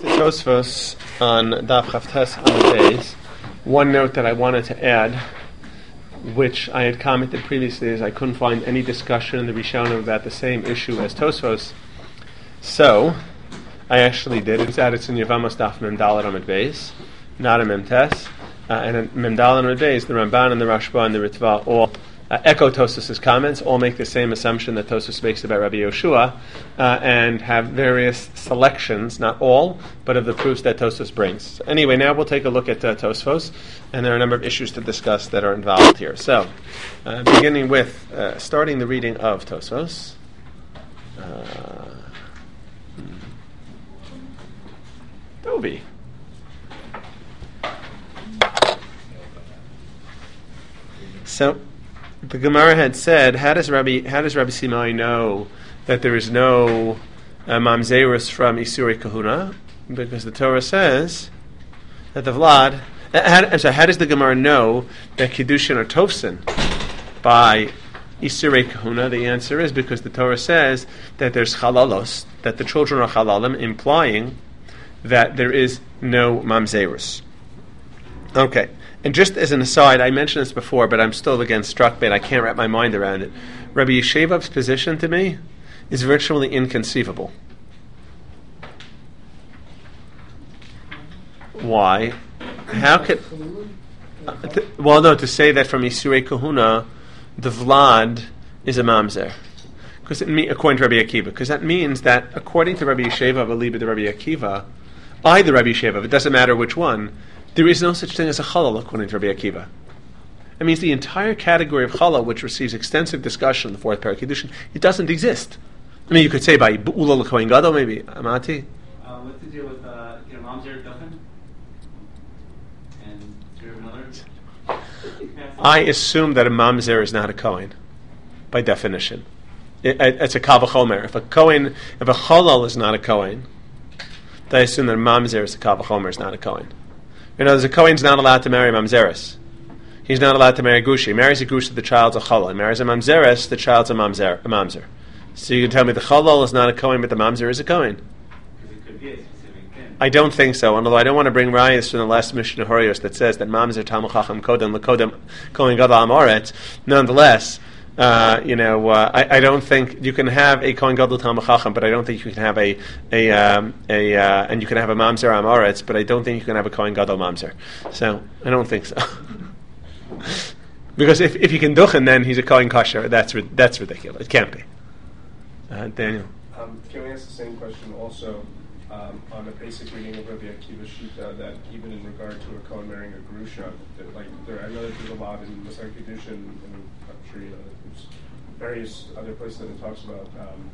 the Tosfos on Daf Chavtes on the days. One note that I wanted to add, which I had commented previously, is I couldn't find any discussion in the Rishonim about the same issue as Tosfos. So, I actually did. It's in Yevamos Daf Mem Daled Amud Beis, not a Mem Tes. And in Mem Daled Amud Beis, the Ramban and the Rashba and the Ritva all echo Tosfos' comments, all make the same assumption that Tosfos makes about Rabbi Yoshua, and have various selections, not all, but of the proofs that Tosfos brings. So anyway, now we'll take a look at Tosfos, and there are a number of issues to discuss that are involved here. So, beginning with starting the reading of Tosfos. Dovi. So, the Gemara had said, how does Rabbi Simai know that there is no mamzerus from Isurei Kahuna? Because the Torah says that the Vlad. How does the Gemara know that Kiddushin are Tofsin by Isurei Kahuna? The answer is because the Torah says that there's chalalos, that the children are chalalim, implying that there is no mamzerus. Okay. And just as an aside, I mentioned this before, but I'm still again struck by it. I can't wrap my mind around it. Rabbi Yeshevav's position to me is virtually inconceivable. Why? How could... to say that from Isurei Kahuna, the Vlad is a mamzer. Because according to Rabbi Akiva. Because that means that according to Rabbi Yeshevav, Aliba to Rabbi Akiva, either Rabbi Yeshevav, it doesn't matter which one, there is no such thing as a chalal according to Rabbi Akiva. It means the entire category of chalal, which receives extensive discussion in the fourth parak Kiddushin, it doesn't exist. I mean, you could say by Be'ula l'Kohen Gadol, maybe. Amati? What's the deal with Mamzer Duchen? And do you have another? I assume that a mamzer is not a Kohen, by definition. It's a kal v'chomer. If a chalal is not a Kohen, then I assume that a mamzer is a kal v'chomer, is not a Kohen. You know, the Kohen's not allowed to marry mamzeres. He's not allowed to marry a gushi. He marries a gushi, the child's a chalal. He marries a mamzeres, the child's a mamzer. So you can tell me the chalal is not a Kohen, but the mamzer is a Kohen. Because it could be a specific thing. I don't think so, although I don't want to bring rayas from the last Mishnah Horios that says that mamzer talmud chacham kodem l'kodem kohen gadol amoretz. Nonetheless, I don't think you can have a kohen gadol talmud chacham, but I don't think you can have and you can have a mamzer amoretz, but I don't think you can have a kohen gadol mamzer. So I don't think so. Because if you can duchen, then he's a kohen kosher. That's ridiculous. It can't be. Daniel. Can we ask the same question also on the basic reading of Rabbi Akiva Shita, that even in regard to a Kohen marrying a Grusha, I know that there's a lot in Masar Kiddushin, and I'm sure you know that there's various other places that it talks about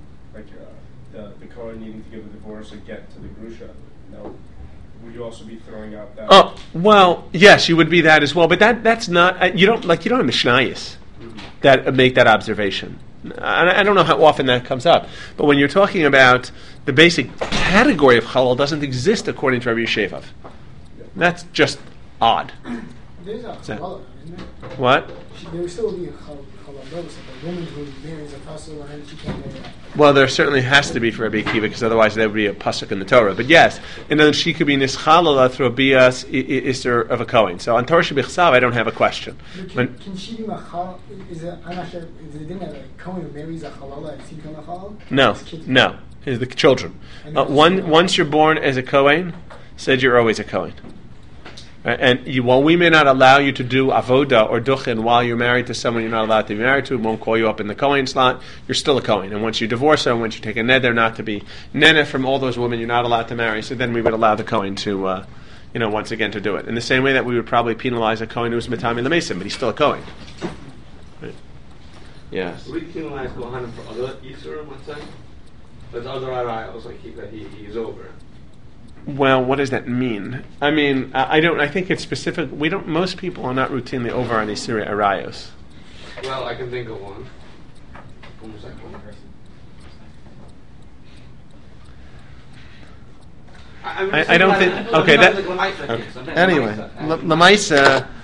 the Kohen needing to give a divorce or get to the Grusha. Now, would you also be throwing out that? Oh, well, yes, you would be that as well, but that's not, you don't have Mishnayos that make that observation. I don't know how often that comes up, but when you're talking about the basic category of halal doesn't exist according to Rabbi Yeshevav. That's just odd. There's a halal, isn't there? What? There would still be a halal notice of a woman who marries a pasuk and she can't marry that. Well, there certainly has to be for Rabbi Akiva, because otherwise there would be a pasuk in the Torah. But yes, and then she could be nischalala through a bias iser of a Kohen. So on Torah Shebichsav, I don't have a question. Can she be machal? I'm not sure. Is it that a Kohen who marries a halala and she becomes a halal? No. It's the children. Once you're born as a Kohen, said you're always a Kohen. And while we may not allow you to do avoda or duchen while you're married to someone you're not allowed to be married to, won't call you up in the Kohen slot, you're still a Kohen. And once you divorce her, once you take a neder not to be nene from all those women you're not allowed to marry, so then we would allow the Kohen to, once again to do it. In the same way that we would probably penalize a Kohen who's mitami l'mesim, but he's still a Kohen. Right. Yes. We penalize Kohanim for other Yisurim, let's say? But the other arayos, he's over. Well, what does that mean? I mean, I think it's specific. Most people are not routinely over on Isurei Arayos. Well, I can think of one. I don't think. Okay, anyway,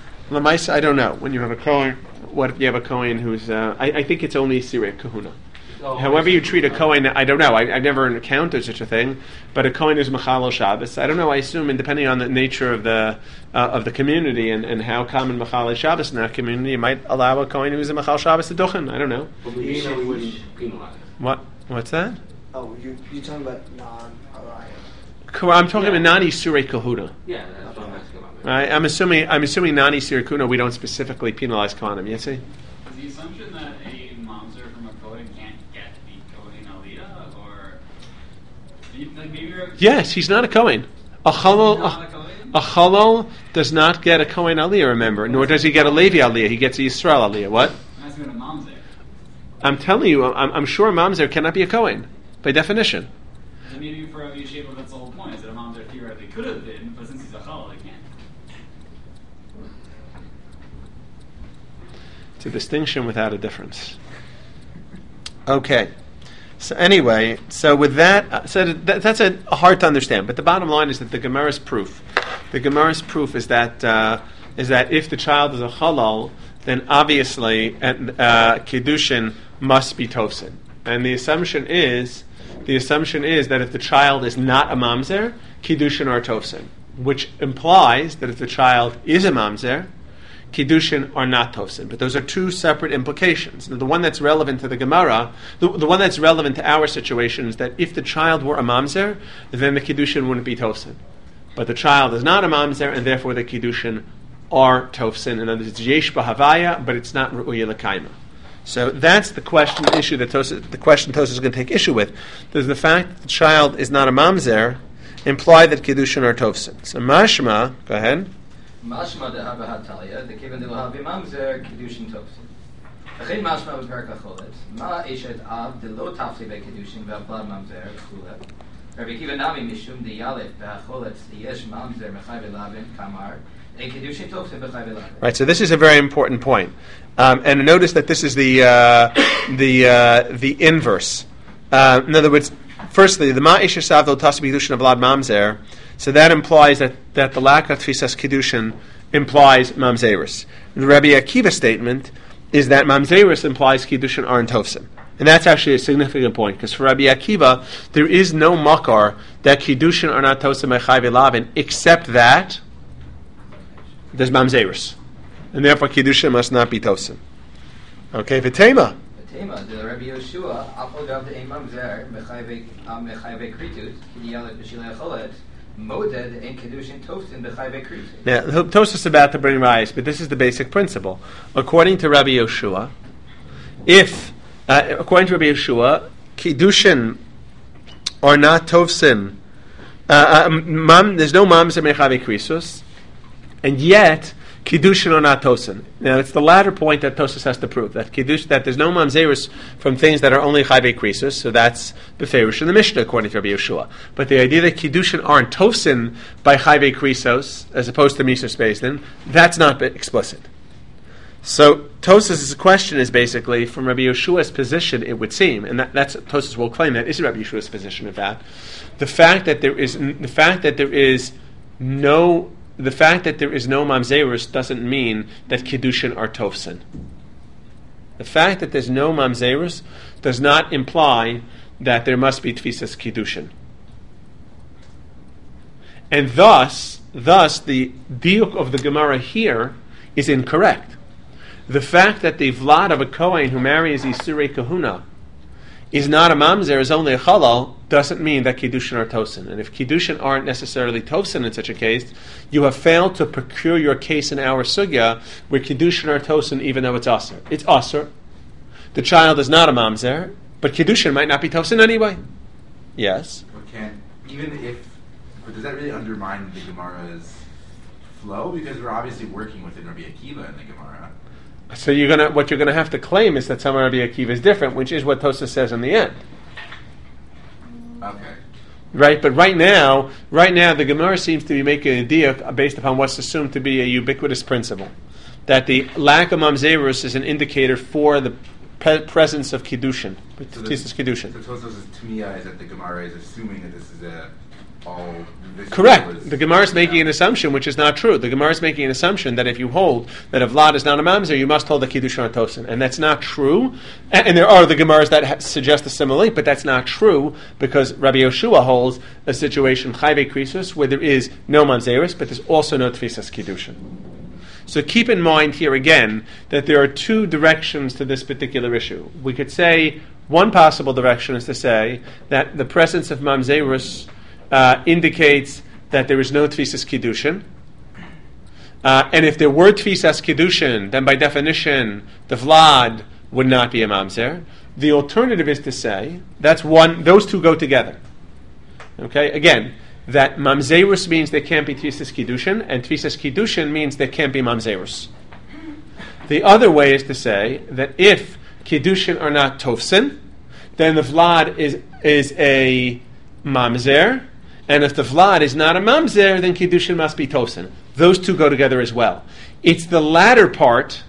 Lamaisa, I don't know. When you have a Kohen, what if you have a Kohen who's? I think it's only Isurei Kahuna. However you treat a Kohen, I don't know. I never encountered such a thing, but a Kohen is Mechalel Shabbos. I don't know. I assume, and depending on the nature of the community and how common Mechalel Shabbos in that community, you might allow a Kohen who's a Mechalel Shabbos to duchen. I don't know. But we wouldn't penalize. What's that? Oh, you're talking about non-Araya. I'm talking about Nani Surei Kahuna. Yeah, that's what I'm asking about. Right? I'm assuming Nani Surei Kahuna. We don't specifically penalize Kohanim. You see? Is the assumption that a mamzer from a Kohen can't get the Kohen Aliyah, or maybe yes, he's not a Kohen. A Chalal does not get a Kohen Aliyah. Remember, nor does he get a Levi Aliyah. He gets a Yisrael Aliyah. What? I'm asking about a mamzer. I'm telling you, I'm sure a mamzer cannot be a Kohen by definition. And maybe for Rabbi Yeshiva, that's the whole point. Is that a mamzer theoretically could have been, but since he's a chalal, he can't. It's a distinction without a difference. Okay. So anyway, so with that, that's hard to understand. But the bottom line is that the Gemara's proof is that if the child is a halal, then obviously kiddushin must be tofsin. And the assumption is that if the child is not a mamzer, kiddushin are tofsin, which implies that if the child is a mamzer, kiddushin are not tofsin. But those are two separate implications. Now, the one that's relevant to the Gemara, the one that's relevant to our situation is that if the child were a mamzer, then the kiddushin wouldn't be tofsin. But the child is not a mamzer, and therefore the kiddushin are tofsin. In other words, it's yesh b'havaya, but it's not ru'uya l'kaima. So that's the issue that Tosfos is going to take issue with. Does the fact that the child is not a mamzer imply that kiddushin are tofsin? So mashma, go ahead. Mashma de haba hatalia, the kiven de lahavi mamzer kiddushin tofsin. V'chein mashma b'perek hacholet, ma eshet av de lo tafli be kiddushin ve'avlad mamzer v'chule. Rabbi Akiva nami mishum de yalef be'acholet yesh mamzer mechai v'lavin kamar. Right, so this is a very important point, and notice that this is the inverse. In other words, firstly, the ma'isha savdol tasbi kiddushin of vlad mamzer. So that implies that the lack of tfisas kiddushin implies mamzerus. The Rabbi Akiva statement is that mamzerus implies kiddushin aren't tofsin. And that's actually a significant point, because for Rabbi Akiva, there is no makar that kiddushin are not tofsin mechai v'lavin, except that there's mamzerus, and therefore kiddushin must not be tosin. Okay, v'tema. V'tema, the Rabbi Yoshua, apol gav de ein mamzer mechayve kritut kidiyalet b'shilei cholet moded ein kiddushin tosin b'chayve kritut. Now, Tosfos is about to bring rise, but this is the basic principle. According to Rabbi Yoshua, kiddushin are not tosin. There's no mamzer mechayve kritus. And yet, kiddushin are not tosin. Now, it's the latter point that Tosfos has to prove, that that there's no mamzerus from things that are only chayvei krisus, so that's beferish in the Mishnah, according to Rabbi Yeshua. But the idea that kiddushin aren't tosin by chayvei krisos, as opposed to misos beis, that's not explicit. So, Tosfos' question is basically, from Rabbi Yeshua's position, it would seem, and that's Tosfos will claim that is Rabbi Yeshua's position of that, the fact that there is no mamzerus doesn't mean that kiddushin are tofsin. The fact that there's no mamzerus does not imply that there must be tfisas kiddushin. And thus the diuk of the Gemara here is incorrect. The fact that the vlad of a kohen who marries Yisurei Kahuna is not a mamzer, is only a chalal, doesn't mean that kiddushin are tosin. And if kiddushin aren't necessarily tosin in such a case, you have failed to procure your case in our sugya where kiddushin are tosin even though it's aser. It's aser. The child is not a mamzer, but kiddushin might not be tosin anyway. Yes? But does that really undermine the Gemara's flow? Because we're obviously working within Rabbi Akiva in the Gemara. So what you're gonna have to claim is that some Rabbi Akiva is different, which is what Tosfos says in the end. Okay. Right, but right now the Gemara seems to be making a diuk based upon what's assumed to be a ubiquitous principle, that the lack of mamzerus is an indicator for the presence of kiddushin. So Tosfos' Tamiya is that the Gemara is assuming that this is all this Correct. was- The Gemara is making an assumption which is not true. The Gemara is making an assumption that if you hold that a Vlad is not a Mamzer, you must hold the Kiddushin on Tosin. And that's not true. And there are the Gemaras that suggest a simile, but that's not true because Rabbi Yoshua holds a situation, Chayve Krisus, where there is no Mamzeris, but there's also no Tfisas Kiddushin. So keep in mind here again that there are two directions to this particular issue. We could say one possible direction is to say that the presence of Mamzerus indicates that there is no Tfisas Kiddushin. And if there were Tfisas Kiddushin, then by definition, the Vlad would not be a Mamzer. The alternative is to say, that's one, those two go together. Okay, again, that Mamzerus means there can't be Tfisas Kiddushin, and Tfisas Kiddushin means there can't be Mamzerus. The other way is to say that if Kiddushin are not Tofsin, then the Vlad is a Mamzer, and if the Vlad is not a Mamzer, then Kiddushin must be Tofsin. Those two go together as well. It's the latter part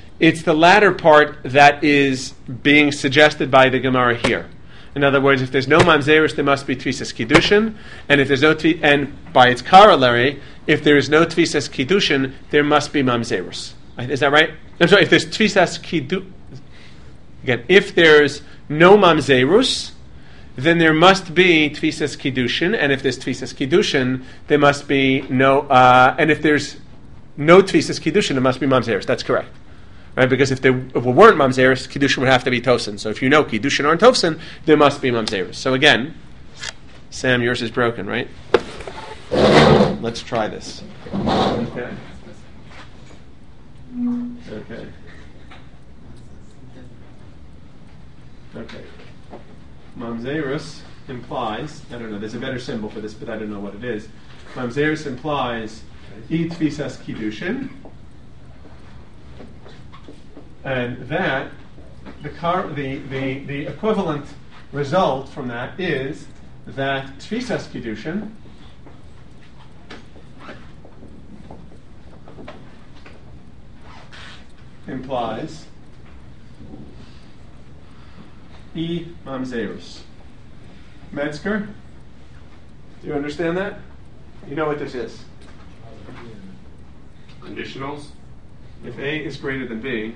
that is being suggested by the Gemara here. In other words, if there's no Mamzerus, there must be Tfisas Kiddushin, and if there's no and by its corollary, if there is no Tfisas Kiddushin, there must be Mamzerus. Is that right? I'm sorry. If there's Tfisas Kiddushin, again, if there's no Mamzerus, then there must be Tfisas Kiddushin, and if there's Tfisas Kiddushin, there must be no. And if there's no Tfisas Kiddushin, there must be Mamzerus. That's correct. Right, because if we weren't Mamzerus, Kiddushin would have to be Tosin. So if you know Kiddushin aren't Tosin, there must be Mamzerus. So again, Sam, yours is broken, right? Let's try this. Okay. Okay. Mamzerus implies, I don't know, there's a better symbol for this, but I don't know what it is. Mamzerus implies E Tfisas Kiddushin. And that, the equivalent result from that is that Tfisas Kiddushin implies E Mamzerus. Metzger, do you understand that? You know what this is? Conditionals? If A is greater than B,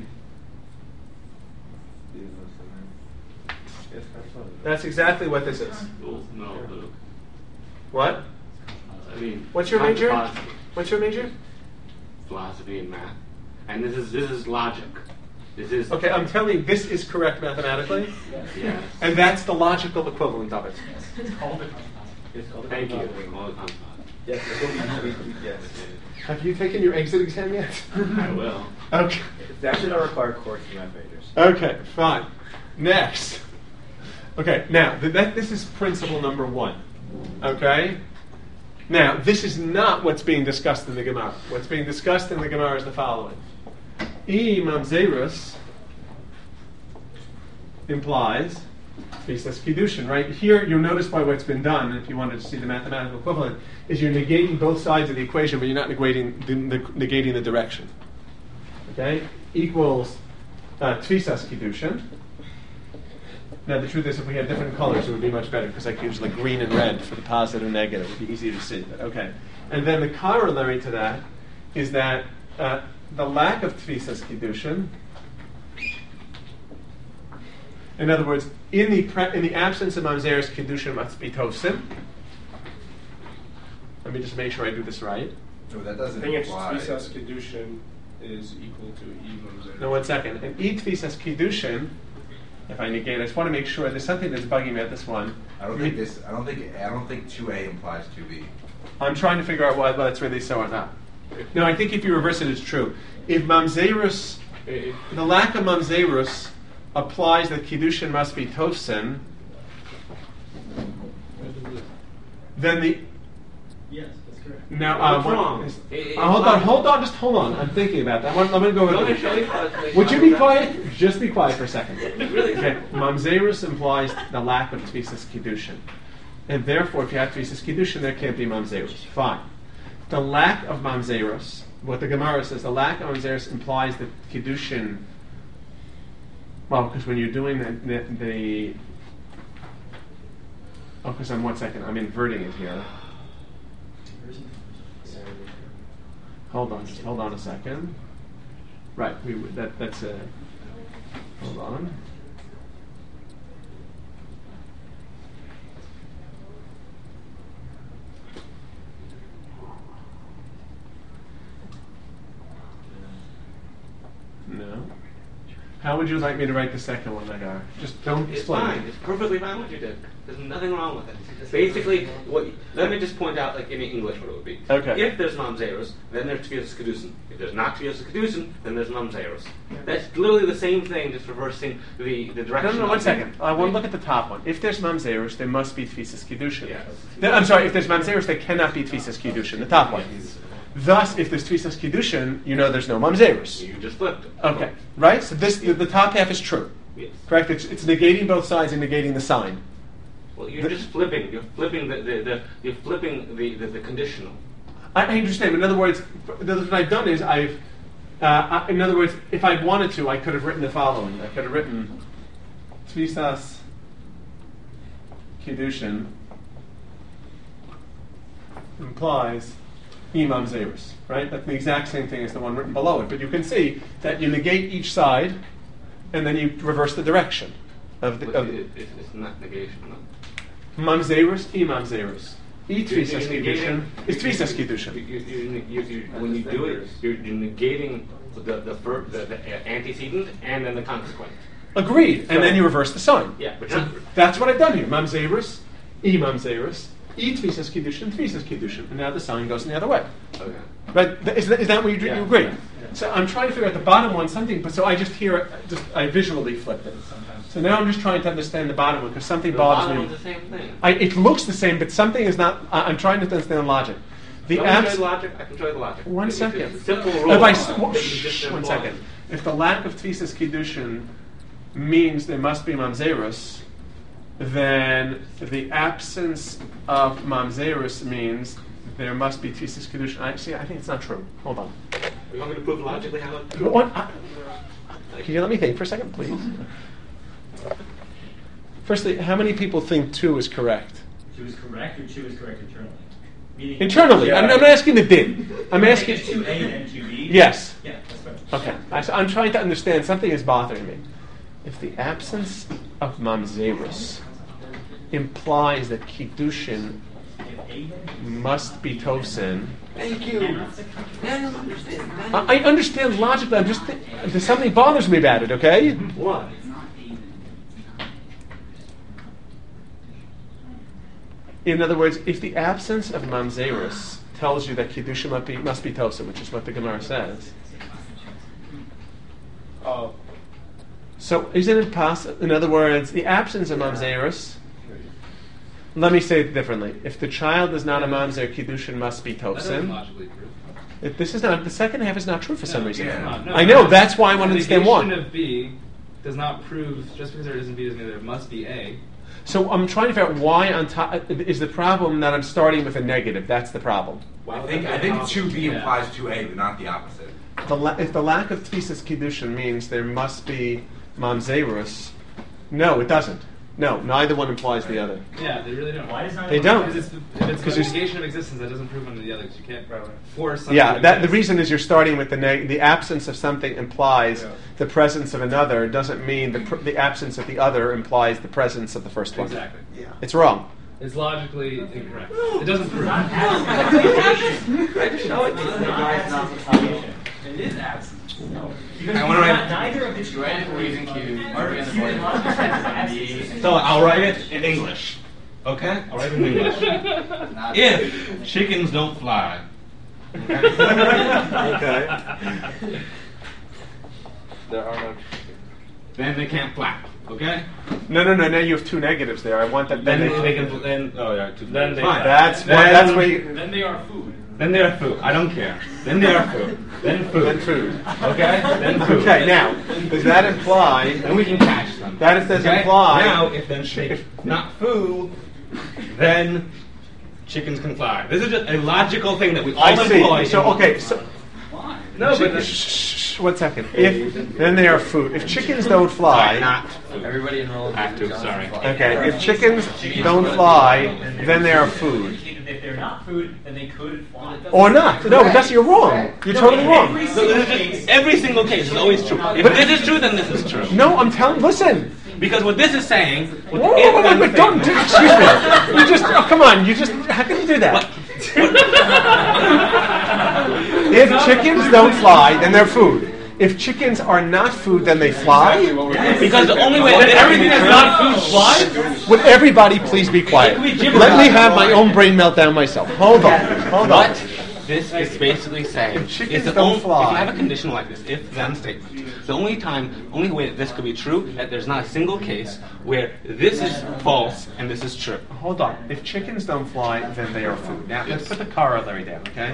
that's exactly what this is. No. What? I mean, What's your major? What's your major? Philosophy and math. And this is logic. This is Okay, I'm telling you, this is correct mathematically, yes. and that's the logical equivalent of it. Thank you. Yes. Have you taken your exit exam yet? I will. Okay. It's actually not a required course for math majors. Okay, fine. Next. Okay, now, this is principle number one. Okay? Now, this is not what's being discussed in the Gemara. What's being discussed in the Gemara is the following. E Mamzerus implies Tfisas Kiddushin, right? Here, you'll notice by what's been done, if you wanted to see the mathematical equivalent, is you're negating both sides of the equation, but you're not negating the direction. Okay? Equals Tfisas Kiddushin. Now, the truth is, if we had different colors, it would be much better, because I could use like green and red for the positive and negative. It would be easier to see. But okay. And then the corollary to that is that the lack of Tfisas Kiddushin, in other words, in the absence of Mamzerus, Kiddushin must be Tosin. Let me just make sure I do this right. No, that doesn't I think it's apply. Tfisas Kiddushin is equal to E Mamzerus. Now, 1 second. And E Tfisas Kiddushin, if I negate, I just want to make sure there's something that's bugging me at this one. I don't think 2A implies 2B. I'm trying to figure out whether it's really so or not. No, I think if you reverse it, it's true. If Mamzerus, the lack of Mamzerus applies that Kiddushin must be Tofsin, then the... Yes, that's correct. Now, What's wrong? Hold on. I'm thinking about that. I'm going to go with it. Would you be quiet? Just be quiet for a second. Okay. Mamzerus implies the lack of Tfisas Kiddushin. And therefore, if you have Tfisas Kiddushin, there can't be Mamzerus. Fine. The lack of Mamzerus, what the Gemara says, the lack of Mamzerus implies that Kiddushin, well, because when you're doing because I'm 1 second, I'm inverting it here. Hold on, just hold on a second. Right, that's a. Hold on. No. How would you like me to write the second one, Nagar? Just don't It's explain. fine. It's perfectly fine what you did. There's nothing wrong with it. Basically, let me just point out, like in English, what it would be. Okay. If there's mamzerus, then there's tefillas kedusin. If there's not tefillas kedusin, then there's mamzerus. That's literally the same thing, just reversing the direction. No, of one the- second. I want to look at the top one. If there's mamzerus, there must be tefisas kiddushin. Yes. I'm sorry. If there's mamzerus, there cannot be tefisas kiddushin. The top one. Thus, if there's tefisas kiddushin, you know there's no mamzerus. You just flipped it. Okay, right? So the top half is true. Yes. Correct? It's negating both sides and negating the sign. Well, you're just flipping. You're flipping the conditional. I understand. In other words, what I've done is in other words, if I wanted to, I could have written the following. I could have written tefisas kiddushin implies imam zerus, right? That's the exact same thing as the one written below it. But you can see that you negate each side, and then you reverse the direction of the. It's not negation. No? Mamzerus, imam zerus. Tefisas kiddushin is tefisas kiddushin. When you do it, you're negating the antecedent and then the consequent. Agreed. And then you reverse the sign. Yeah, but So not, that's what I've done here. Mamzerus, imam zerus, tefisas kiddushin, tefisas kiddushin. And now the sign goes in the other way. okay. But is that what you Yeah. agree? So I'm trying to figure out the bottom one something, but so I just hear it, I visually flipped it. So now I'm just trying to understand the bottom one because something The bothers bottom me. one's the same thing. It looks the same, but something is not. I'm trying to understand logic. The You want me to show abs- you the logic? I can show you the logic. One It's second. a simple rule. If I that you just shh, one imply. second. If the lack of tefisas kiddushin means there must be mamzerus, then the absence of mamzerus means there must be tefisas kiddushin. I think it's not true. Hold on. You want me to prove logically how it? Can you let me think for a second, please? Firstly, how many people think 2 is correct? 2 is correct, or 2 is correct internally? Meaning Internally. I'm not asking the din. I'm asking. 2A and 2B? Yes. Yeah, that's right. Okay. I'm trying to understand. Something is bothering me. If the absence of mamzerus implies that kiddushin must be tosin, Thank you. I understand logically. I'm just there's something bothers me about it. Okay. What? In other words, if the absence of mamzerus tells you that kiddushin must be tosin, which is what the Gemara says. Oh, So isn't it possible? In other words, the absence of mamzerus. Let me say it differently. If the child is not a mamzer, kiddushin must be tosin. logically true. This is not. The second half is not true for some reason. yeah. I know. That's why I want to understand Negation one. of B does not prove just because there isn't B doesn't mean there must be A. So I'm trying to figure out why on top is the problem that I'm starting with a negative. That's the problem. I think 2B implies 2A, but not the opposite. If the lack of tefisas kiddushin means there must be mamzerus, no, it doesn't. No, neither one implies the other. Yeah, they really don't. Why does not They don't. Because if Because it's there's- a negation of existence, that doesn't prove one of the others. You can't force something. Yeah, to the exist. reason is you're starting with the absence of something implies Yeah. the presence of another. Doesn't mean the absence of the other implies the presence of the first one. Exactly. It's wrong. It's logically incorrect. It doesn't prove. Not it. absence. It's not absence of negation. It is absence. No. Because I wanna write- neither of the two reason Q, are human logic says absence. So I'll write it in English. Okay? I'll write it in English. If chickens don't fly. Okay. There are no. Then they can't flap. Okay? No. Now you have 2 negatives there. I want that. Then they can. Then oh yeah. Then they. Fine. That's Then- where you. Then they are food. Then they are food. I don't care. Then they are food. Then food. Then food. Okay? Then food. Okay. Now, does that imply? Then we can catch them. That does Okay? imply. Now, if then they not food, then chickens can fly. This is just a logical thing that we all I employ. see. So okay. So No, shh, but shh, 1 second. If then they are food. If chickens don't fly. not Everybody enrolled. Have to, sorry. Okay. If chickens don't fly, then they are food. If they're not food, then they could fly. Or not. No, but you're wrong. You're totally wrong. Every single case is always true. If this is true, then this is true. No, I'm telling. Listen. Because what this is saying. Wait, don't. Excuse me. You just. Oh, come on. You just. How can you do that? If chickens don't fly, then they're food. If chickens are not food, then they fly. Because the only way that everything that's not food flies. Would everybody please be quiet? Let me have my own brain meltdown myself. Hold on. What this is basically saying chickens is don't fly. if you have a condition like this, if-then statement, the only way that this could be true, that there's not a single case where this is false and this is true. Hold on. If chickens don't fly, then they are food. Now, let's put the corollary down, okay?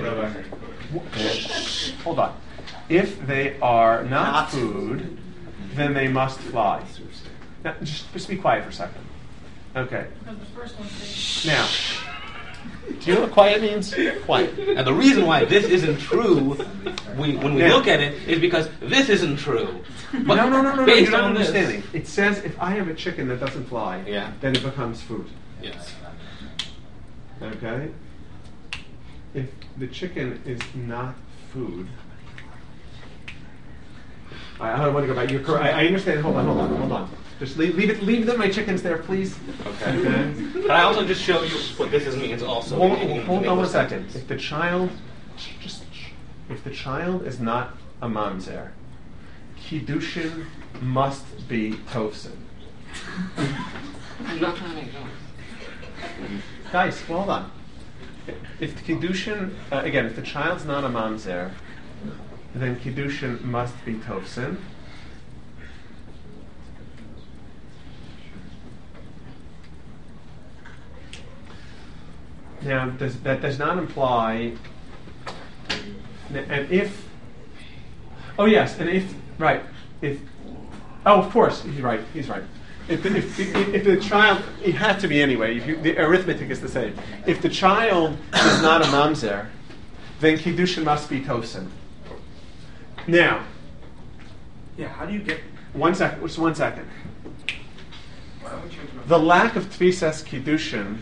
Hold on. If they are not food, then they must fly. Now, just be quiet for a second. Okay. Now, do you know what quiet means? Quiet. And the reason why this isn't true, when we look at it, is because this isn't true. But no. Based You're not on this, understanding. It says if I have a chicken that doesn't fly, then it becomes food. Yes. Okay? If the chicken is not food, I don't want to go back. You're correct. I understand. Hold on. Just leave my chickens there, please. Okay. But I also just show you what this means also. Hold on 1 second. If the child is not a mamzer, kiddushin must be tofsin. I'm not trying to make jokes. Guys, hold on. If kiddushin again, if the child's not a mamzer, then kiddushin must be tofsin. Now, that does not imply, and if, oh yes, and if, right, if, oh of course, he's right. If the child, it had to be anyway, the arithmetic is the same. If the child is not a mamzer, then kiddushin must be tofsin. Now, how do you get... Just 1 second. The lack of tfisas kiddushin.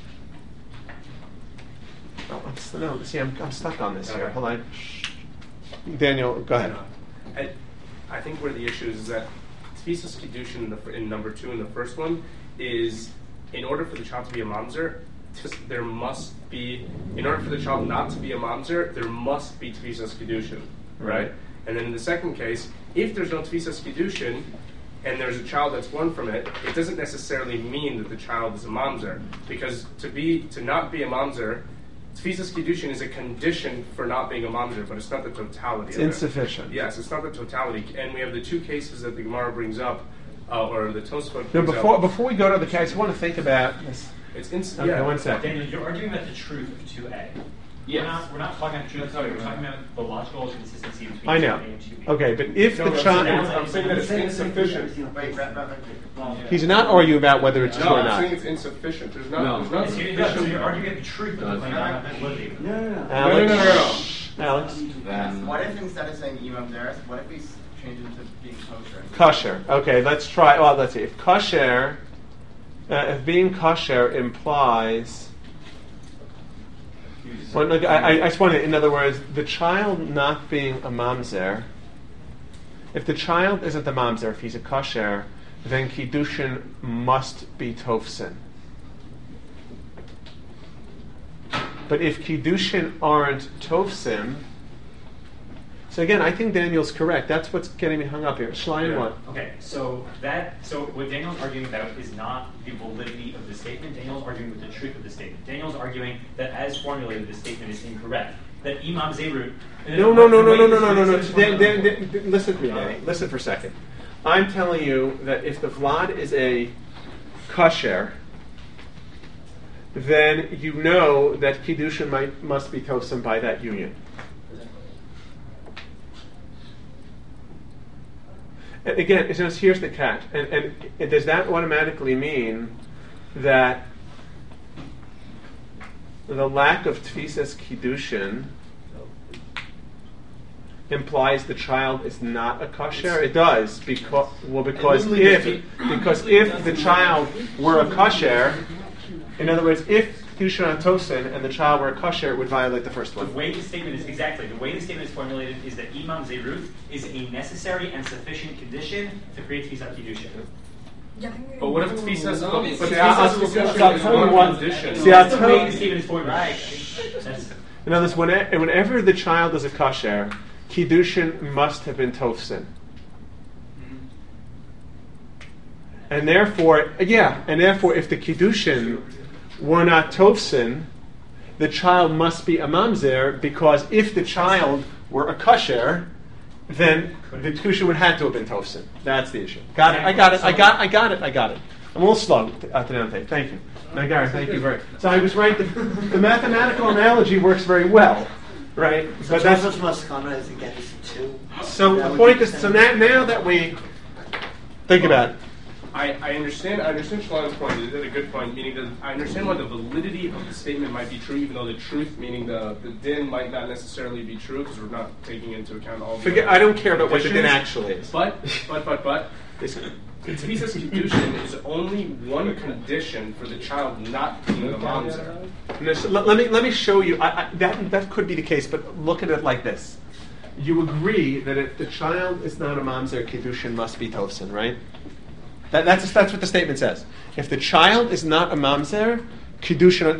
I'm stuck on this here. Hold on. Daniel, go ahead. I think where the issue is that tfisas kiddushin in number 2 in the first one is, in order for the child to be a mamzer, there must be, in order for the child not to be a mamzer, there must be tfisas kiddushin, right? And then in the second case, if there's no tfisas kiddushin, and there's a child that's born from it, it doesn't necessarily mean that the child is a mamzer, because to not be a mamzer, tfisas kiddushin is a condition for not being a mamzer, but it's not the totality. It's insufficient. Yes, it's not the totality. And we have the 2 cases that the Gemara brings up, or the Tosfot brings up. Before we go to the case, I want to think about this. Okay, 1 second. Daniel, you're arguing about the truth of 2A. Yes. We're not talking about the truth of 2A. We're talking about the logical consistency between 2A and 2B. Okay, but if the child... I'm saying that it's insufficient. He's not arguing about whether it's true or not. I'm saying it's insufficient. There's not So you're arguing about the truth of the claim, not validity. No. Alex? What if instead of saying imam zeres, what if we change it to being kosher? Kosher. Okay, let's try. Well, let's see. If kosher, if being kosher implies... Well, look, I just want to, in other words, the child not being a mamzer, if the child isn't a mamzer, if he's a kosher, then kiddushin must be tofsin. But if kiddushin aren't tofsin, so again, I think Daniel's correct. That's what's getting me hung up here. Schlein, what? Okay, so what Daniel's arguing about is not the validity of the statement. Daniel's arguing with the truth of the statement. Daniel's arguing that as formulated, the statement is incorrect. That Imam Zerut... No. Listen to me, Danny. Listen for a second. I'm telling you that if the Vlad is a kosher, then you know that kiddushin must be tofsim by that union. And again, here's the catch. And does that automatically mean that the lack of tfisas kiddushin implies the child is not a kosher? It does, because if the child were a kosher, in other words, if Kedushin on Tosin and the child were a kosher, it would violate the first The one. way the statement is formulated is that Imam Zerut is a necessary and sufficient condition to create Tfisat Kiddushin. But what if Tfisas? But See, I'll tell you what. See, That's the way the statement is formulated. That's- In other words, whenever the child is a kosher, Kiddushin must have been Tofsin. And therefore, if the Kiddushin were not Tofsin, the child must be a mamzer, because if the child were a kosher, then the Kiddushin would have to have been Tofsin. That's the issue. Got it. I got it. I'm a little slow today. Thank you. Nagar, thank you very much. So I was right. The mathematical analogy works very well, right? So Joseph Maskana is against 2. So the point is, so now that we think about it. I understand Shalom's point. Is a good point? Meaning that I understand why the validity of the statement might be true, even though the truth, meaning the din, might not necessarily be true because we're not taking into account all. I don't care about what the din actually is. But Tfisas Kiddushin is only one condition for the child not being a mamzer. Let me show you. That could be the case, but look at it like this. You agree that if the child is not a mamzer, Kiddushin must be Tofsin, right? That's what the statement says. If the child is not a mamzer, Kiddushin.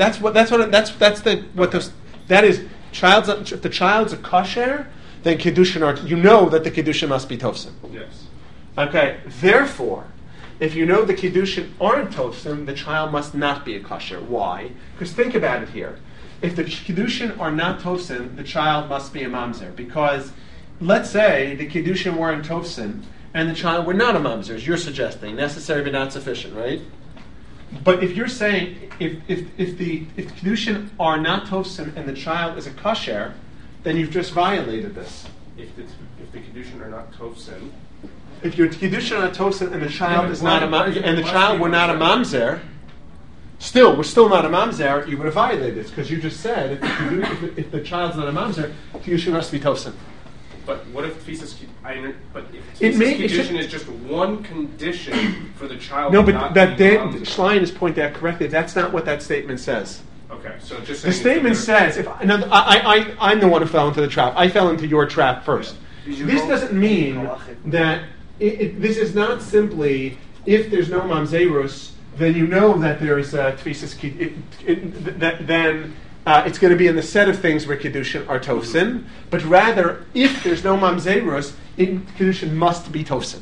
If the child's a kosher, then Kiddushin you know that the Kiddushin must be Tofsin. Yes. Okay. Therefore, if you know the Kiddushin aren't Tofsin, the child must not be a kosher. Why? Because think about it here. If the Kiddushin are not Tofsin, the child must be a mamzer. Because let's say the Kiddushin weren't Tofsin, and the child were not a mamzer, as you're suggesting, necessary but not sufficient, right? But if you're saying if Kiddushin are not Tofsin and the child is a kosher, then you've just violated this. If the Kiddushin are not Tofsin. If your Kiddushin are not Tofsin and the child is not a and the child were not a mamzer, we're still not a mamzer, you would have violated this because you just said if the child's not a mamzer, Kiddushin must be Tofsin. But what if Tfisas Kiddushin is just one condition for the child? No, but that Schlein is pointing out correctly. That's not what that statement says. Okay, so just the statement says I'm the one who fell into the trap. I fell into your trap first. This doesn't mean that this is not simply if there's no mamzerus, then you know that there is a Tfisas then. It's going to be in the set of things where Kiddushin are Tofsin, but rather, if there's no Mamzerus, Kiddushin must be Tofsin.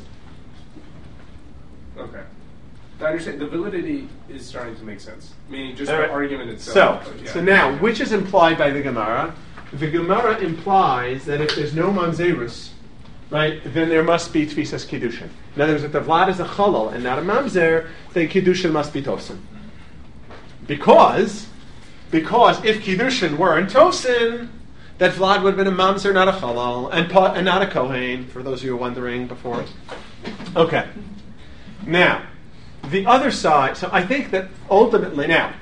Okay. I understand. The validity is starting to make sense. Meaning just the argument itself. So now, which is implied by the Gemara? The Gemara implies that if there's no Mamzerus, right, then there must be Tfisas Kiddushin. In other words, if the Vlad is a Chalal and not a Mamzer, then Kiddushin must be Tofsin. Because if Kiddushin weren't Tosin, that Vlad would have been a mamzer, not a halal, and not a kohen, for those of you who were wondering before. Okay. Now, the other side, so I think that ultimately, now,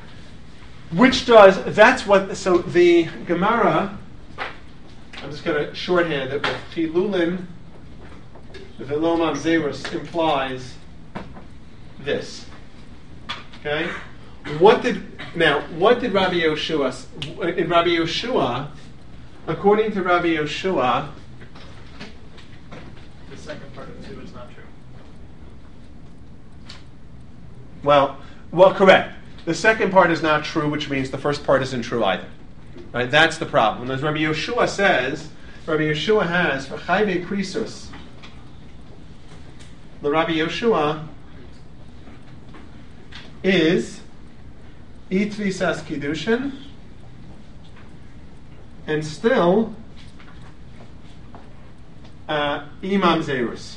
so the Gemara, I'm just going to shorthand it with Chilulin, Velo Mamzerus implies this. Okay? What did Rabbi Yehoshua, in Rabbi Yehoshua, according to Rabbi Yehoshua, the second part of 2 is not true. Well, correct. The second part is not true, which means the first part isn't true either. Right? That's the problem. As Rabbi Yehoshua says, Rabbi Yehoshua has for Chayve Krisus, the Rabbi Yehoshua is Tfisas Kiddushin, and still Imam Zerus.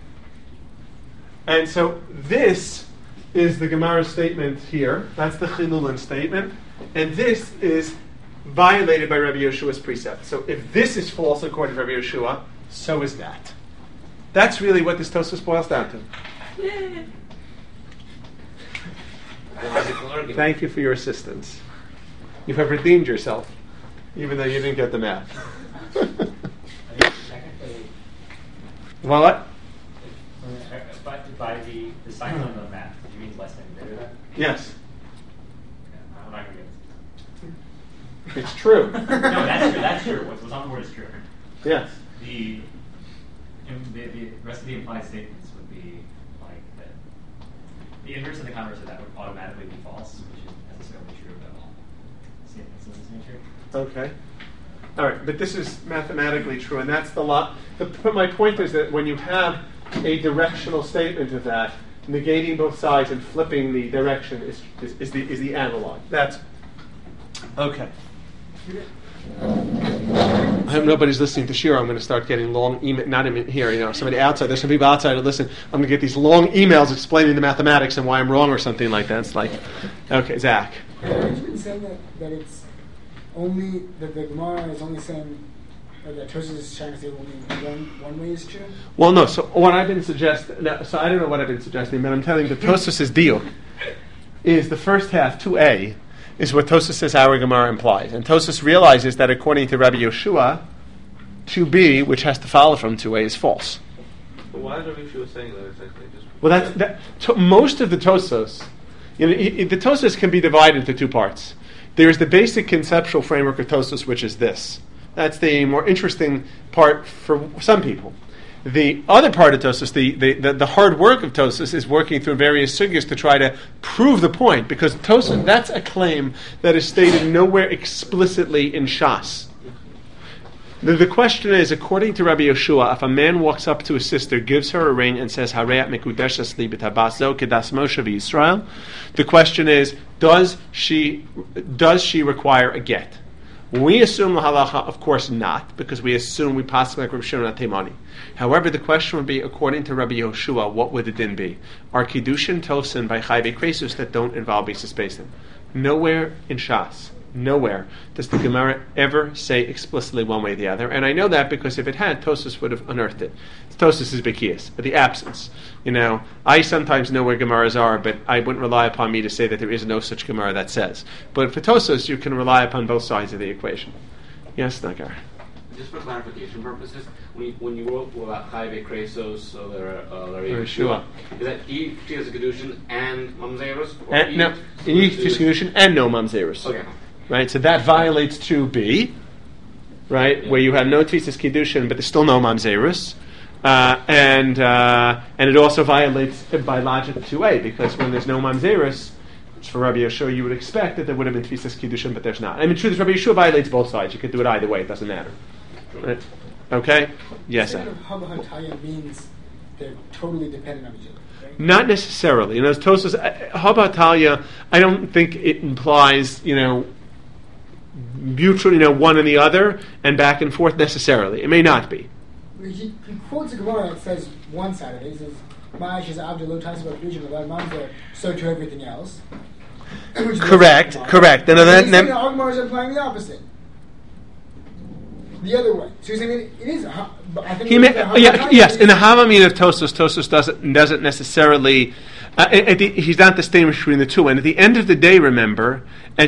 And so this is the Gemara statement here. That's the Chilulin statement. And this is violated by Rabbi Yeshua's precept. So if this is false according to Rabbi Yeshua, so is that. That's really what this Tosfos boils down to. Yeah. Thank you for your assistance. You have redeemed yourself, even though you didn't get the math. What? By the sign on the math, you mean less than greater than? Yes. I'm not going to get It's true. No, that's true. That's true. What's on the board is true. Yes. The rest of the implied statements would be like that. The inverse and the converse of that would automatically be false, which isn't necessarily true at all. Statements of this nature. Okay. All right, but this is mathematically true, and that's the lot. But my point is that when you have a directional statement of that, negating both sides and flipping the direction is the analog. That's okay. I hope nobody's listening to Shira. I'm going to start getting long email. Not even here, somebody outside. There's some people outside who listen. I'm going to get these long emails explaining the mathematics and why I'm wrong or something like that. It's like, okay, Zach. Have you been saying that it's only that the Gemara is only saying that Tosfos is trying to say only one way is true? Well, no. So what I've been suggesting. So I don't know what I've been suggesting, but I'm telling you that Tosfos' diuk is the first half 2a. Is what Tosfos says our Gemara implies. And Tosfos realizes that according to Rabbi Yoshua, 2b, which has to follow from 2a, is false. But why is Rabbi Yoshua saying that exactly? Well, most of the Tosfos, the Tosfos can be divided into two parts. There is the basic conceptual framework of Tosfos, which is this. That's the more interesting part for some people. The other part of Tosfos, the hard work of Tosfos, is working through various sugyas to try to prove the point, because Tosfos, that's a claim that is stated nowhere explicitly in Shas. The question is, according to Rabbi Yoshua, if a man walks up to his sister, gives her a ring, and says, Hareat mekudeshas li b'tabaso kedas Moshe v'Yisrael, the question is, does she require a get? We assume the halacha, of course not, because we assume we pass like Rabbi Shimon HaTeimani. However, the question would be, according to Rabbi Yoshua, what would the din be? Are kiddushin tofsin by chayvei kresus that don't involve basis basin? Nowhere in Shas, nowhere does the Gemara ever say explicitly one way or the other. And I know that because if it had, Tosfos would have unearthed it. Tosfos is Bekias, but the absence. I sometimes know where Gemaras are, but I wouldn't rely upon me to say that there is no such Gemara that says. But for Tosfos, you can rely upon both sides of the equation. Yes, Nagar? Just for clarification purposes, when you wrote about Chayvei Kresos or Yeshua, is that E Tfilas Kedushin and Mamzerus? No, E Tfilas Kedushin and no Mamzerus. Okay. Right, so that violates 2b, right, where you have no Tfilas Kedushin, but there's still no Mamzerus. And it also violates, by logic, 2a, because when there's no Mamzerus, for Rabbi Yeshua, you would expect that there would have been Tfilas Kiddushin, but there's not. I mean, truth is, Rabbi Yeshua violates both sides. You could do it either way. It doesn't matter. Right? Okay? Yes, sir. Haba Hataya means they're totally dependent on each other, right? Not necessarily. As Tosfos, Haba Hataya, I don't think it implies, mutual, one and the other, and back and forth necessarily. It may not be. He quotes a Gemara that says one side of it. He says, Ma'ash is Abdul Tasba Kedushin, but Mamzer, so to everything else. Correct. And then the Gemara is implying the opposite. The other way. So you're saying it is. Yes, in the Havamin of Tosfos doesn't necessarily. He's not distinguishing between the two. And at the end of the day, remember,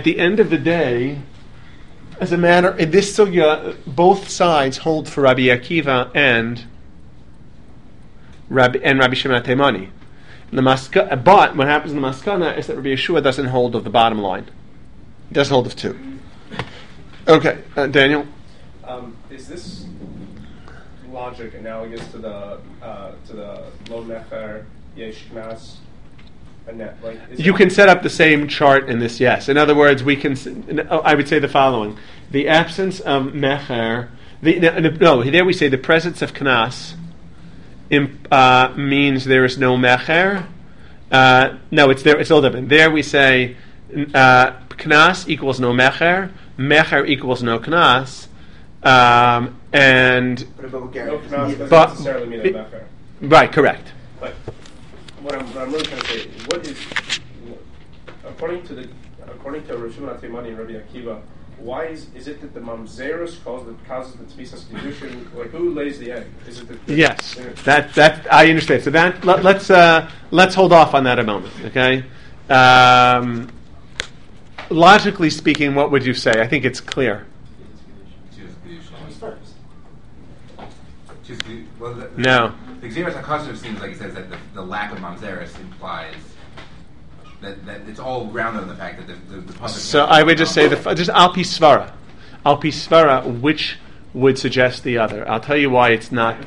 as a matter in this sugya, both sides hold for Rabbi Akiva and Rabbi Shimon HaTeimani. But what happens in the Maskana is that Rabbi Yeshua doesn't hold of the bottom line. He doesn't hold of two. Okay, Daniel. Is this logic analogous to the lo nefer yesh knas? You can set up the same chart in this. Yes. In other words, I would say the following: the absence of mecher. There we say the presence of knas means there is no mecher. No, it's there. It's all different. There we say knas equals no mecher. Mecher equals no knas. And no knas doesn't necessarily mean a mecher. Right. Correct. But what I'm really trying to say, what is according to Rabbi Shimon HaTeimani and Rabbi Akiva, why is it that the mamzerus causes the tfisas kedushin? Like, who lays the egg? Is it the yes? That I understand. So that let's hold off on that a moment. Okay. Logically speaking, what would you say? I think it's clear. No. The Xeris HaKosher seems like it says that the lack of mamzeris implies that it's all grounded on the fact that the So I would just say just al pi svara. Al Pi Svara, which would suggest the other. I'll tell you why it's not.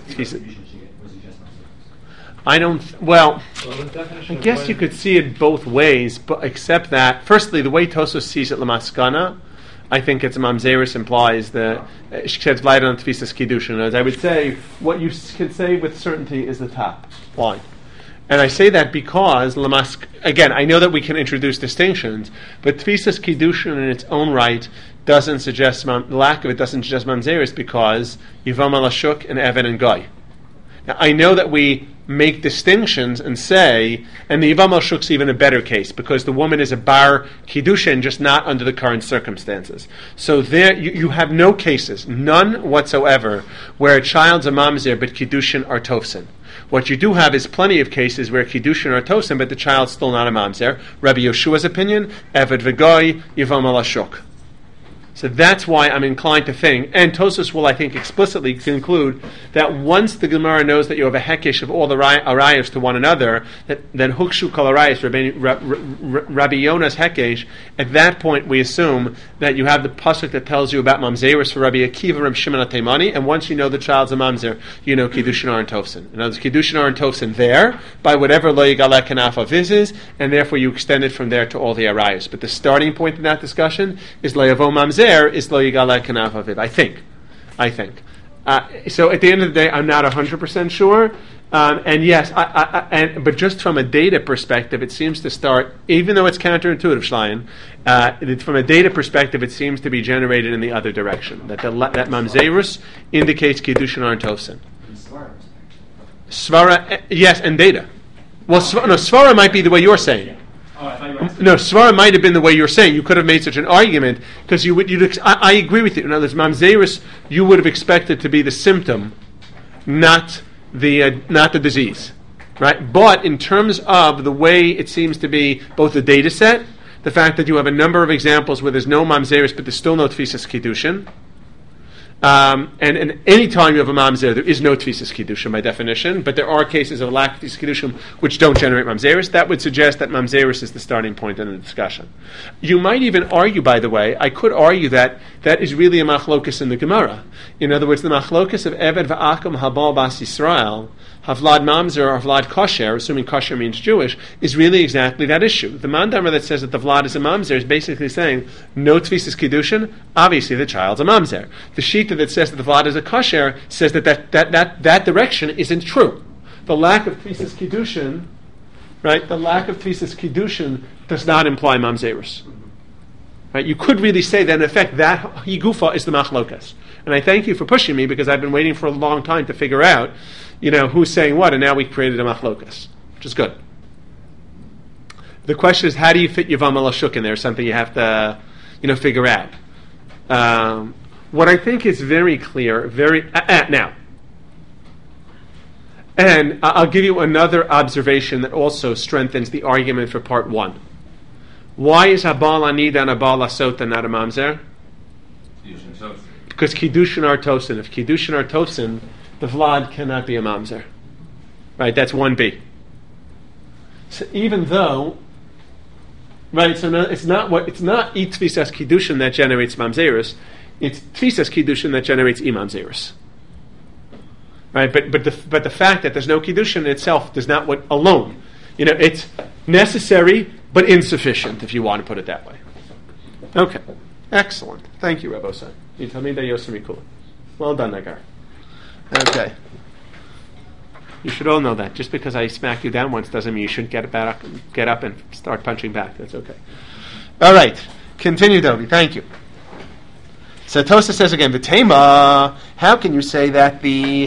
I don't. Well, I guess you could see it both ways, but except that, firstly, the way Tosos sees it, Lamaskana, I think it's Mamzeris implies that sheds light on Tfisas Kiddushin. As I would say, what you can say with certainty is the top line. And I say that because, again, I know that we can introduce distinctions, but Tfisas Kiddushin in its own right doesn't suggest, the lack of it doesn't suggest Mamzeris because Yivam Alashuk and Evan and Goy. Now, I know that we make distinctions and say, and the Yivam Alashuk's even a better case because the woman is a bar Kiddushin, just not under the current circumstances. So there, you have no cases, none whatsoever, where a child's a mamzer but Kiddushin are tofsin. What you do have is plenty of cases where Kiddushin are tofsin but the child's still not a mamzer. Rabbi Yeshua's opinion, Eved V'goy, Yivam Alashuk. So that's why I'm inclined to think, and Tosfos will, I think, explicitly conclude that once the Gemara knows that you have a hekesh of all the arayos to one another, then hukshu kol arayos, Rabbi Yona's hekesh, at that point we assume that you have the pasuk that tells you about mamzeris for Rabbi Akiva and Shimon HaTeimani, and once you know the child's a mamzer, you know Kiddushin Aron Tofsin. In other words, Kiddushin Aron Tofsin there, by whatever lo yigaleh kanafav is, and therefore you extend it from there to all the arayos. But the starting point in that discussion is lo yavo mamzer, is lo yigaleh kanaf aviv. I think. So at the end of the day, I'm not 100% sure. And yes, but just from a data perspective, it seems to start, even though it's counterintuitive, Schlein, from a data perspective, it seems to be generated in the other direction. That mamzerus indicates kiddushin aron tofsin. Svara, yes, and data. Well, svara might be the way you're saying. No, Svara might have been the way you're saying. You could have made such an argument because I agree with you. In other words, mamzerus, you would have expected to be the symptom, not the disease, right? But in terms of the way it seems to be, both the data set, the fact that you have a number of examples where there's no mamzerus but there's still no tfisas kiddushin, and any time you have a mamzer, there is no tfisas kiddushin by definition, but there are cases of lack of tfisas kiddushin which don't generate mamzeris. That would suggest that mamzeris is the starting point in the discussion. You might even argue, by the way, I could argue that is really a machlokus in the Gemara. In other words, the machlokus of Eved v'Akum Habal Bas Yisrael, Havlad Mamzer or Havlad Kosher, assuming Kosher means Jewish, is really exactly that issue. The Mandamar that says that the Vlad is a Mamzer is basically saying, no tfisas kiddushin, obviously the child's a Mamzer. The Shita that says that the Vlad is a Kosher says that direction isn't true. The lack of tfisas kiddushin, right, the lack of tfisas kiddushin does not imply Mamzerus. Right? You could really say that in effect that Higufa is the Machlokas. And I thank you for pushing me because I've been waiting for a long time to figure out who's saying what, and now we created a machlokas, which is good. The question is, how do you fit Yivam Alashuk in there? Something you have to, figure out. What I think is very clear, now, and I'll give you another observation that also strengthens the argument for part one. Why is Habal Anida and Habal Asota not a mamzer? Because Kiddushin are Tosin. If Kiddushin are Tosin, the Vlad cannot be a mamzer. Right, that's 1b. So even though, right, so no, it's not Tfisas Kiddushin that generates mamzerus, it's Tfisas Kiddushin that generates imamzerus. Right, but the fact that there's no Kiddushin itself does not alone. It's necessary but insufficient, if you want to put it that way. Okay, excellent. Thank you, Reb Osai. You tell me that Yosem Mikula. Well done, Nagar. Okay. You should all know that. Just because I smack you down once doesn't mean you should get up and start punching back. That's okay. All right. Continue, Dovi. Thank you. So Tosa says again, V'tema, how can you say that the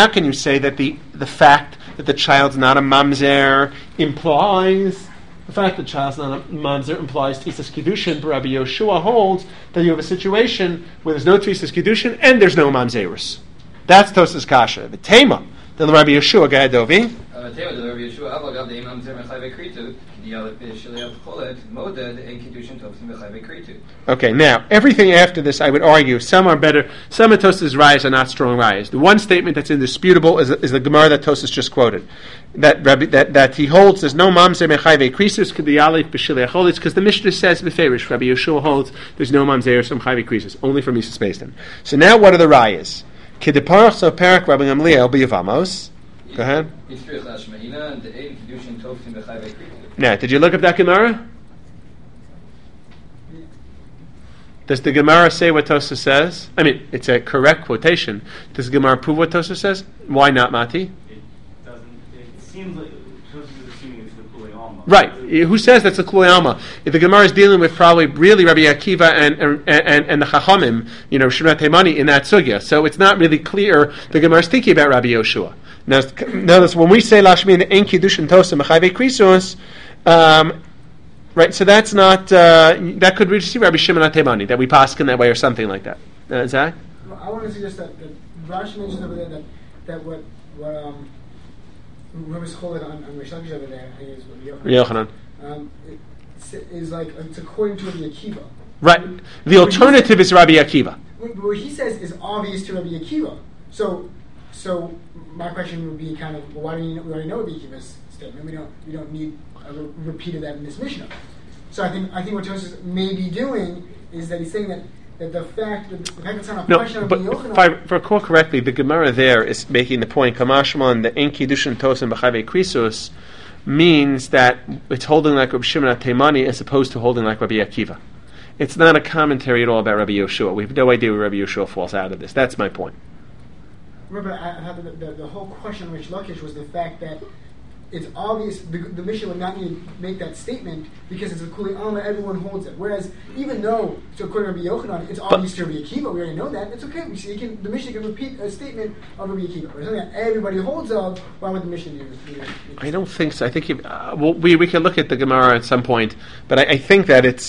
fact that the child's not a mamzer implies the fact that the child's not a mamzer implies Tfisas Kiddushin, but Rabbi Yoshua holds that you have a situation where there's no Tfisas Kiddushin and there's no mamzerus. That's Tosa's kasha. The Tema, the Rabbi Yeshua, go ahead, Dovi. Okay, now everything after this, I would argue, some are better. Some of Tosas' rayas are not strong rayas. The one statement that's indisputable is the Gemara that Tosas just quoted, that he holds there's no mamzer mechayve krisus k'di alif b'shilei acholitz, because the Mishnah says beferish. Rabbi Yeshua holds there's no mamzer from chayve krisus, only from Mises Beis. So now what are the rayas? K'deparach so parak Rabbi Gamliel b'yavamos. Go ahead. Now, did you look up that Gemara? Does the Gemara say what Tosas says? I mean, it's a correct quotation. Does the Gemara prove what Tosas says? Why not, Mati? It doesn't. It seems like Tosas is assuming it's the Kulei Alma. Right. Who says that's the Kulei Alma? If the Gemara is dealing with probably really Rabbi Akiva and the Chachamim, Shemrat Teimani in that sugya, so it's not really clear the Gemara is thinking about Rabbi Yoshua. Now, notice when we say Lashmi the Ein Kiddushin Tosa Mechayve Krisus, right? So that's not that could receive Rabbi Shimon Teimani that we paskin that way or something like that. Zach? Well, I want to suggest that Rashi mentions over there that what whoever's called on Rish Lakish over there, I think it's Yochanan. Is like it's according to Rabbi Akiva. Right. The alternative is Rabbi Akiva. What he says is obvious to Rabbi Akiva. So my question would be kind of, well, why do we already know Rabbi Akiva's statement? We don't need a repeat of that in this Mishnah. So I think what Tosas may be doing is that he's saying that the fact that it's not a question of Rabbi Yochanan. If I recall correctly, the Gemara there is making the point Kamashman the Ein Kiddushin Tosim B'Chayve Krisus means that it's holding like Rabbi Shimon Teimani as opposed to holding like Rabbi Akiva. It's not a commentary at all about Rabbi Yoshua. We have no idea where Rabbi Yoshua falls out of this. That's my point. Remember, I thought the whole question of Rish Lakish was the fact that it's obvious the Mishnah would not need to make that statement because it's a Kulei Alma, everyone holds it. Whereas even though it's according to Rabbi Yochanan, it's obvious to Rabbi Akiva, we already know that, it's okay. We see the Mishnah can repeat a statement of Rabbi Akiva. Or something that everybody holds of, why would the Mishnah use? I don't think so. I think we can look at the Gemara at some point, but I think that it's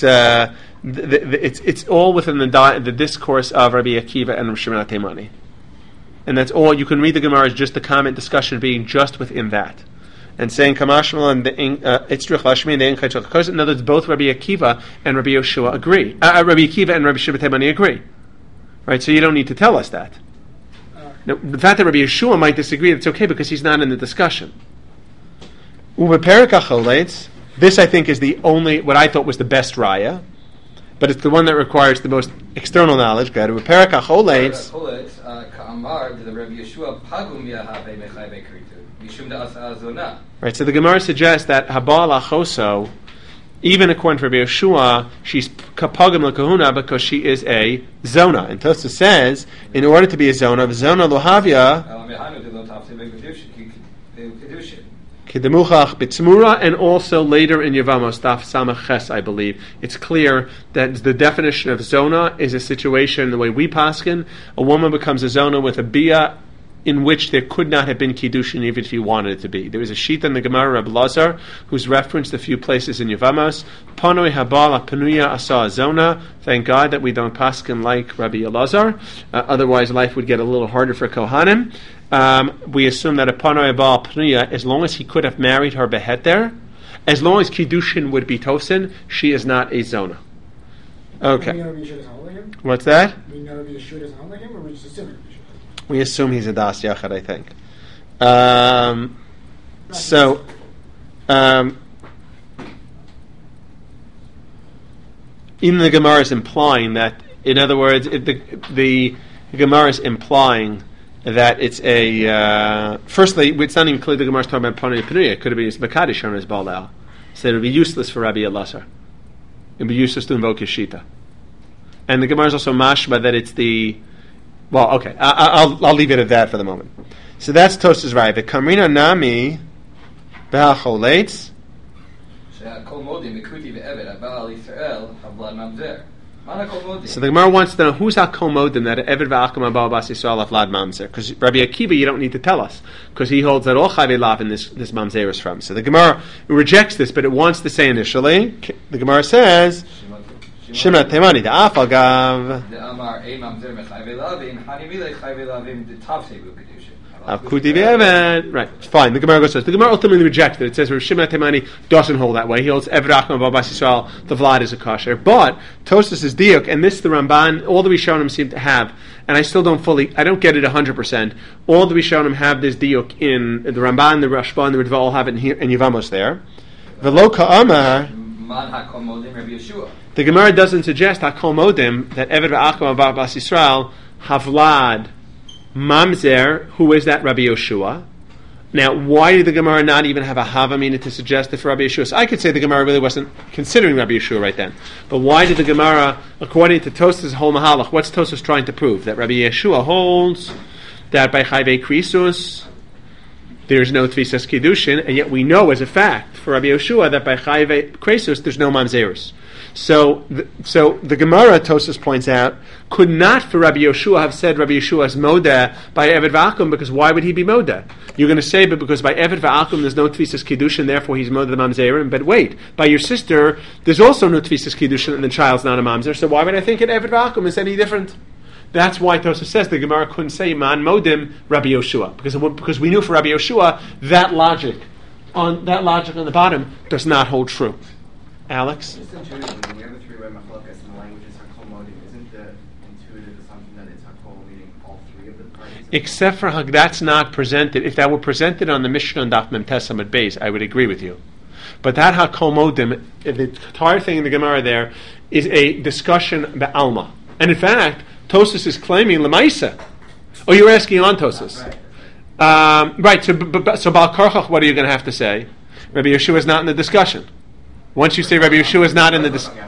all within the discourse of Rabbi Akiva and Rabbi Shimon Teimani. And that's all. You can read the Gemara as just the comment discussion being just within that. And saying Kamashmal and the Itzrich Lashmi and the Ein Chaychel Chakos. In other words, both Rabbi Akiva and Rabbi Yoshua agree. Rabbi Akiva and Rabbi Shimon Teimani agree. Right? So you don't need to tell us that. Now, the fact that Rabbi Yoshua might disagree, it's okay because he's not in the discussion. This I think is the only, what I thought was the best raya, but it's the one that requires the most external knowledge. Go ahead. Right, so the Gemara suggests that Habal Achoso, even according to Rabbi Yeshua, she's kapagim l'kahuna because she is a zona. And Tosafos says, in order to be a zona lohavia, Kedemuchach b'tzmura, and also later in Yevamos, Daf Samach Ches, I believe, it's clear that the definition of zona is a situation, the way we paskin, a woman becomes a zona with a bia in which there could not have been kiddushin even if you wanted it to be. There is a sheet in the Gemara, Rabbi Lazar, who's referenced a few places in Yevamos. Panoi habal panuya asa zona. Thank God that we don't paskin like Rabbi Elazar. Otherwise, life would get a little harder for Kohanim. We assume that a panoi habal panuya, as long as he could have married her behet there, as long as kiddushin would be tosin, she is not a zona. Okay. What's that? We know Rabbi Yeshua doesn't hold like him, or we just assume it? We assume he's a Das Yachad, I think. Even the Gemara is implying that, in other words, the Gemara is implying that it's a. Firstly, it's not even clear the Gemara is talking about Panui Panuya. It could have been Makadish on his Balal. So it would be useless for Rabbi Elazar. It would be useless to invoke his Shita. And the Gemara is also mashma that it's the. Well, okay, I'll leave it at that for the moment. So that's Tosas Rai. The Kamrina Nami B'Hacholetz. So the Gemara wants to know who's HaKol Modim that Eved V'Acham Abal Bas Yisrael Vlad Mamzer. Because Rabbi Akiva, you don't need to tell us, because he holds that all Chavei Lav in this Mamzer is from. So the Gemara rejects this, but it wants to say initially. The Gemara says. Shimon Teimani, the Afagav. Kuti ve'eved. Right, fine. The Gemara says the Gemara ultimately rejects it. It says Rav Shimon Temani doesn't hold that way. He holds Eved Achma Babas Yisrael. The Vlad is a kosher, but Tosfos is diuk, and this the Ramban. All the Rishonim seem to have, and I still don't get it 100%. All the Rishonim have this diuk in the Ramban, the Rashba, and the Ritva all have it in here, and Yevamos there. V'lo ka'amar. The Gemara doesn't suggest Hakol Modim that Eved V'Achma Babas Yisrael Havlad Mamzer. Who is that? Rabbi Yoshua. Now, why did the Gemara not even have a Havamina to suggest it for Rabbi Yeshua? So I could say the Gemara really wasn't considering Rabbi Yeshua right then. But why did the Gemara, according to Tosfos' whole Mahalach, what's Tosfos trying to prove? That Rabbi Yeshua holds that by Chayvei Krisus there's no Tvisas Kiddushin, and yet we know as a fact for Rabbi Yeshua that by Chayvei Krisus there's no Mamzerus. So the Gemara, Tosfos points out, could not for Rabbi Yeshua have said Rabbi Yeshua is Modeh by Eved V'Akum, because why would he be Modeh? You're going to say, but because by Eved V'Akum there's no Tvisas Kiddushin, therefore he's Modeh the Mamzerim. But wait, by your sister there's also no Tvisas Kiddushin and the child's not a Mamzer, so why would I think at Eved V'Akum is any different? That's why Tosfos says the Gemara couldn't say Man Modim Rabbi Yeshua, because we knew for Rabbi Yeshua that logic on the bottom does not hold true. Alex? Just intuitively, when you have a three-way machlokas and the language is Hakol Modim, isn't the intuitive assumption that it's Hakol meaning all three of the parties? Except for that's not presented. If that were presented on the Mishnah and Daf Mem Tes Amud Beis, I would agree with you. But that Hakol Modim, the entire thing in the Gemara there, is a discussion be'alma. And in fact, Tosfos is claiming Lemaisa. Oh, you're asking on Tosfos. Right, so Baal Karchach, what are you going to have to say? Rabbi Yeshua is not in the discussion. Once you say Rabbi Yeshua is not in the discussion.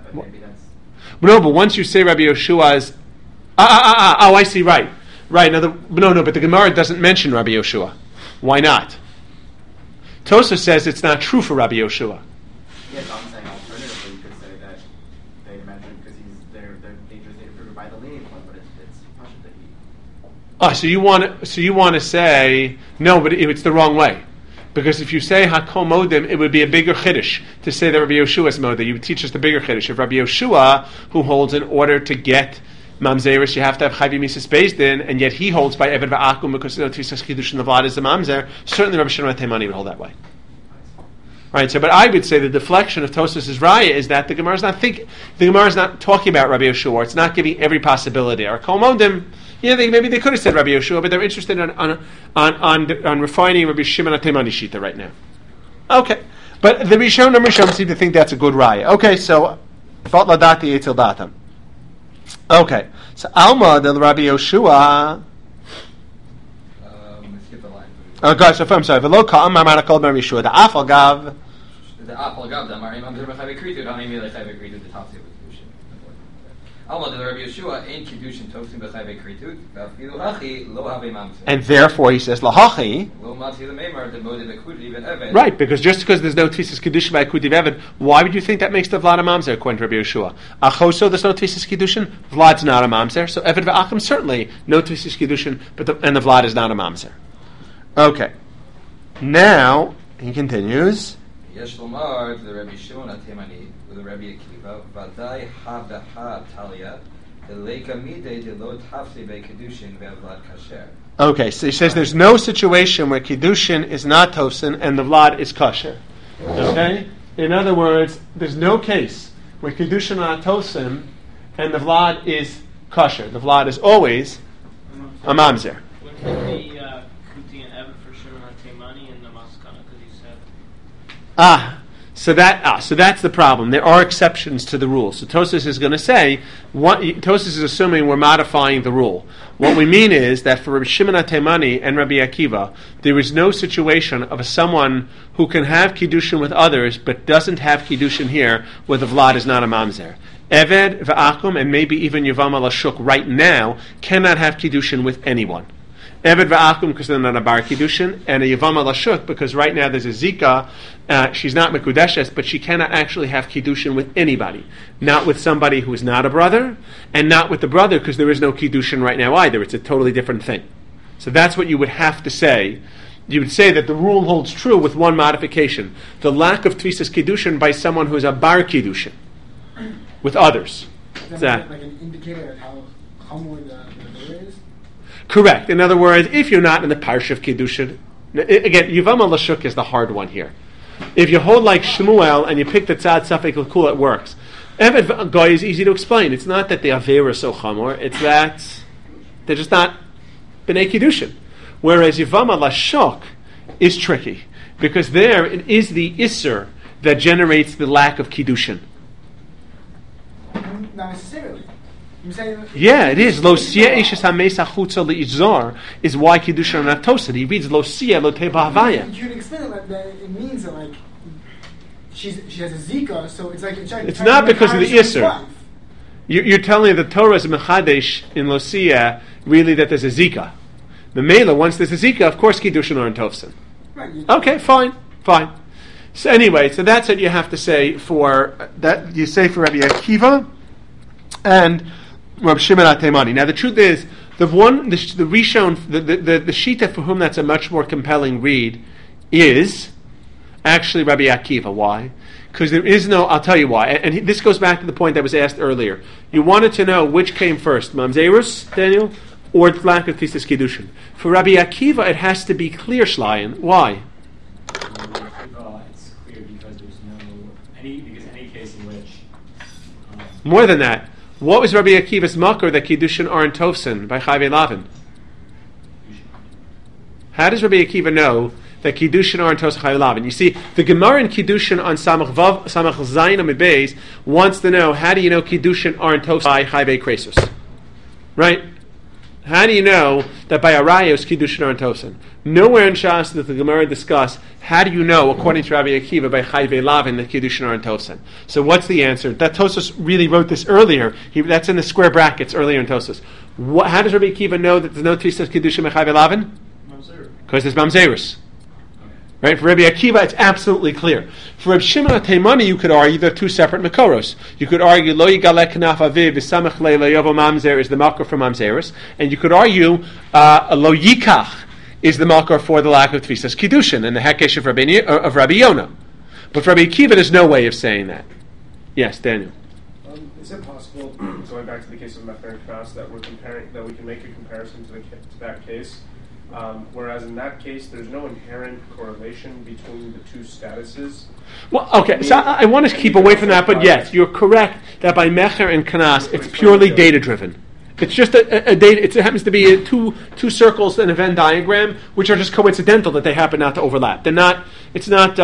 No, but once you say Rabbi Yeshua is... Oh, I see, right. No, but the Gemara doesn't mention Rabbi Yeshua. Why not? Tosfos says it's not true for Rabbi Yeshua. Yes, I'm saying alternatively you could say that they mentioned because they're dangerous to prove by the lenient one, but it's Pashut that he... So you want to say... No, but it's the wrong way. Because if you say Hakol Modim, it would be a bigger chiddush to say that Rabbi Yeshua is Modim. You would teach us the bigger chiddush. If Rabbi Yeshua, who holds in order to get Mamzeris, you have to have Chayvi Mises Beis Din, and yet he holds by Eved V'Akum because no Tvisas Kiddush and the Vlad is the Mamzer, certainly Rabbi Shimon Teimani would hold that way. Right, so but I would say the deflection of Tosfos' Raya is that the Gemara is not talking about Rabbi Yeshua. It's not giving every possibility. Or Kol Modim, maybe they could have said Rabbi Yeshua, but they're interested on refining Rabbi Shimon Teimani Shita right now. Okay, but the Rishonim seem to think that's a good Raya. Okay, so Vat Ladati Etil Datam. Okay, so Alma del Rabbi Yeshua. Skip the line. Oh, gosh, I'm sorry. V'lo ka'am ma'amana kol Rabbi Yeshua. The Afal Gav. The Apal Gav, the Marim Amzer B'Chayvei Kritud, Ani Milei Chayvei Kritud, the Tafsir Kedushin. Alma del Rabbi Yeshua ain't Kedushin Tofsim B'Chayvei Kritud, V'afilu Hachi Lo Havei Mamzer. And therefore he says Lahachi. Lo Mati L'Meimar the Modeh V'Kud Even Eved. Right, because just because there's no Tvisas Kiddushin by Kudiv Eved, why would you think that makes the Vlad a Mamzer according to Rabbi Yeshua? Achoso, there's no Tvisas Kiddushin, Vlad's not a Mamzer, so Eved V'Achim certainly no Tvisas Kiddushin, and the Vlad is not a Mamzer. Okay, now he continues. Yesh Lomar to the Rabbi Shimon HaTeimani with the Rabbi Akiva, Vadai Ha Talia, the Leika Midei de Lo Tafsi Be Kedushin Ve'Vlad Kasher. Okay, so he says there's no situation where Kiddushin is not Tofsin and the Vlad is Kasher. Okay? In other words, there's no case where Kiddushin are not Tofsin and the Vlad is Kasher. The Vlad is always a Mamzer. Wouldn't it be Kuti and Evan for Shimon HaTeimani in the Maskana because he said... So that's the problem. There are exceptions to the rule. So Tosfos is going to say, Tosfos is assuming we're modifying the rule. What we mean is that for Rabbi Shimon HaTeimani and Rabbi Akiva, there is no situation of someone who can have Kiddushin with others but doesn't have Kiddushin here where the Vlad is not a Mamzer. Eved, V'Akum, and maybe even Yavam Lashuk right now cannot have Kiddushin with anyone. Eved V'Akum because they're not a Bar Kiddushin, and a Yavam Lashuk because right now there's a Zika, she's not Mekudeshes, but she cannot actually have Kiddushin with anybody. Not with somebody who is not a brother, and not with the brother because there is no Kiddushin right now either. It's a totally different thing. So that's what you would have to say. You would say that the rule holds true with one modification. The lack of Tvisas Kiddushin by someone who is a Bar Kiddushin with others. Is that like an indicator of how humble the is? Correct. In other words, if you're not in the parsha of Kiddushin, again, Yivama Lashuk is the hard one here. If you hold like Shmuel and you pick the Tzad Safek L'Kul, it works. Evet Goy is easy to explain. It's not that the Avera is so chamor, it's that they're just not B'nai Kiddushin. Whereas Yivama Lashuk is tricky, because there it is the Isser that generates the lack of Kiddushin. Not necessarily. I'm saying Yeah, it is. Lo siya ishes ha-mesa chutza li'izor is why Kiddushin are not toasted. He reads lo siya lo te ba'havaya. You can explain it that it means that like she has a zika, so it's like It's not because of the Isser. You're telling me the Torah is mechadesh in lo siya, really that there's a zika. The Mela, once there's a zika, of course Kiddushin are in Tovsin. Right. Okay, fine. So anyway, so that's what you have to say for that. You say for Rabbi Akiva and Rabbi Shimon HaTeimani. Now the truth is, the Rishon, the Shita for whom that's a much more compelling read is actually Rabbi Akiva. Why? Because there is no. I'll tell you why. And this goes back to the point that was asked earlier. You wanted to know which came first, Mamzerus, Daniel, or lack of Tisas Kiddushin. For Rabbi Akiva, it has to be clear Shlian. Why? It's clear because there's any case in which more than that. What was Rabbi Akiva's makor that Kiddushin are in Tovsin by Chayvei Lavin? How does Rabbi Akiva know that Kiddushin are in Tovsin Chayvei Lavin? You see, the Gemara in Kiddushin on Samach Zayin Amid Beis wants to know, how do you know Kiddushin are in Tovsin by Chayvei Kresus? Right? How do you know that by Arayos Kiddushin are in Tovsin? Nowhere in Shas does the Gemara discuss how do you know, according to Rabbi Akiva, by Chayvei Lavin that Kiddushin are in Tovsin. So what's the answer? That Tosfos really wrote this earlier. That's in the square brackets earlier in Tosfos. How does Rabbi Akiva know that there's no Tristas Kiddushin by Chayvei Lavin? Because there's Mamzerus. Right? For Rabbi Akiva, it's absolutely clear. For Rabbi Shimon HaTeimani, you could argue they're two separate Makoros. You could argue Lo Yigaleh Knaf Aviv V'Samech Lei Lo Yovo Mamzer is the Makor for Mamzerus, and you could argue Lo Yikach is the Makor for the lack of Tfisas Kiddushin and the Hekesh of Rabbi Yonah. But for Rabbi Akiva, there's no way of saying that. Yes, Daniel. Is it possible, going back to the case of Mefer and Knas, that we can make a comparison to that case? Whereas in that case, there's no inherent correlation between the two statuses. Well, okay, so I want to keep away from that, but yes, you're correct that by Mecher and Knas, it's purely data-driven. It's just a data. It happens to be two circles in a Venn diagram, which are just coincidental that they happen not to overlap. They're not. It's not.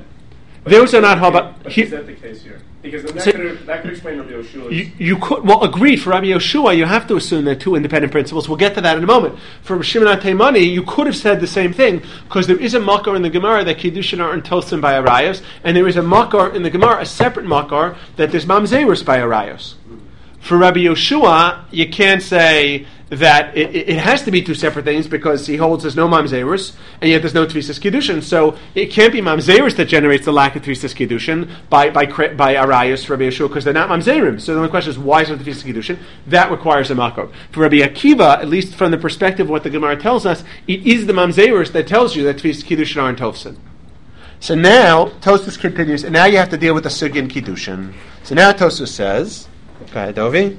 Those are not. But is that the case here? Because then that could explain Rabbi Yoshua's. You could, well, agreed. For Rabbi Yoshua, you have to assume they're two independent principles. We'll get to that in a moment. For Shimon HaTeimani, you could have said the same thing, because there is a makar in the Gemara that Kiddushin are in Tosin by Arayos, and there is a makar in the Gemara, a separate makar, that there's Mamzerus by Arayos. For Rabbi Yoshua, you can't say that it has to be two separate things, because he holds there's no Mamzerus, and yet there's no Tvisas Kiddushin. So it can't be Mamzerus that generates the lack of Tvisas Kiddushin by Arayos for Rabbi Yoshua, because they're not Mamzerim. So the only question is, why is there Tvisas Kiddushin? That requires a makar. For Rabbi Akiva, at least from the perspective of what the Gemara tells us, it is the Mamzerus that tells you that Tvisas Kiddushin are in Tovsin. So now, Tosfos continues, and now you have to deal with the Sugya in Kiddushin. So now Tosfos says, okay, Dovi.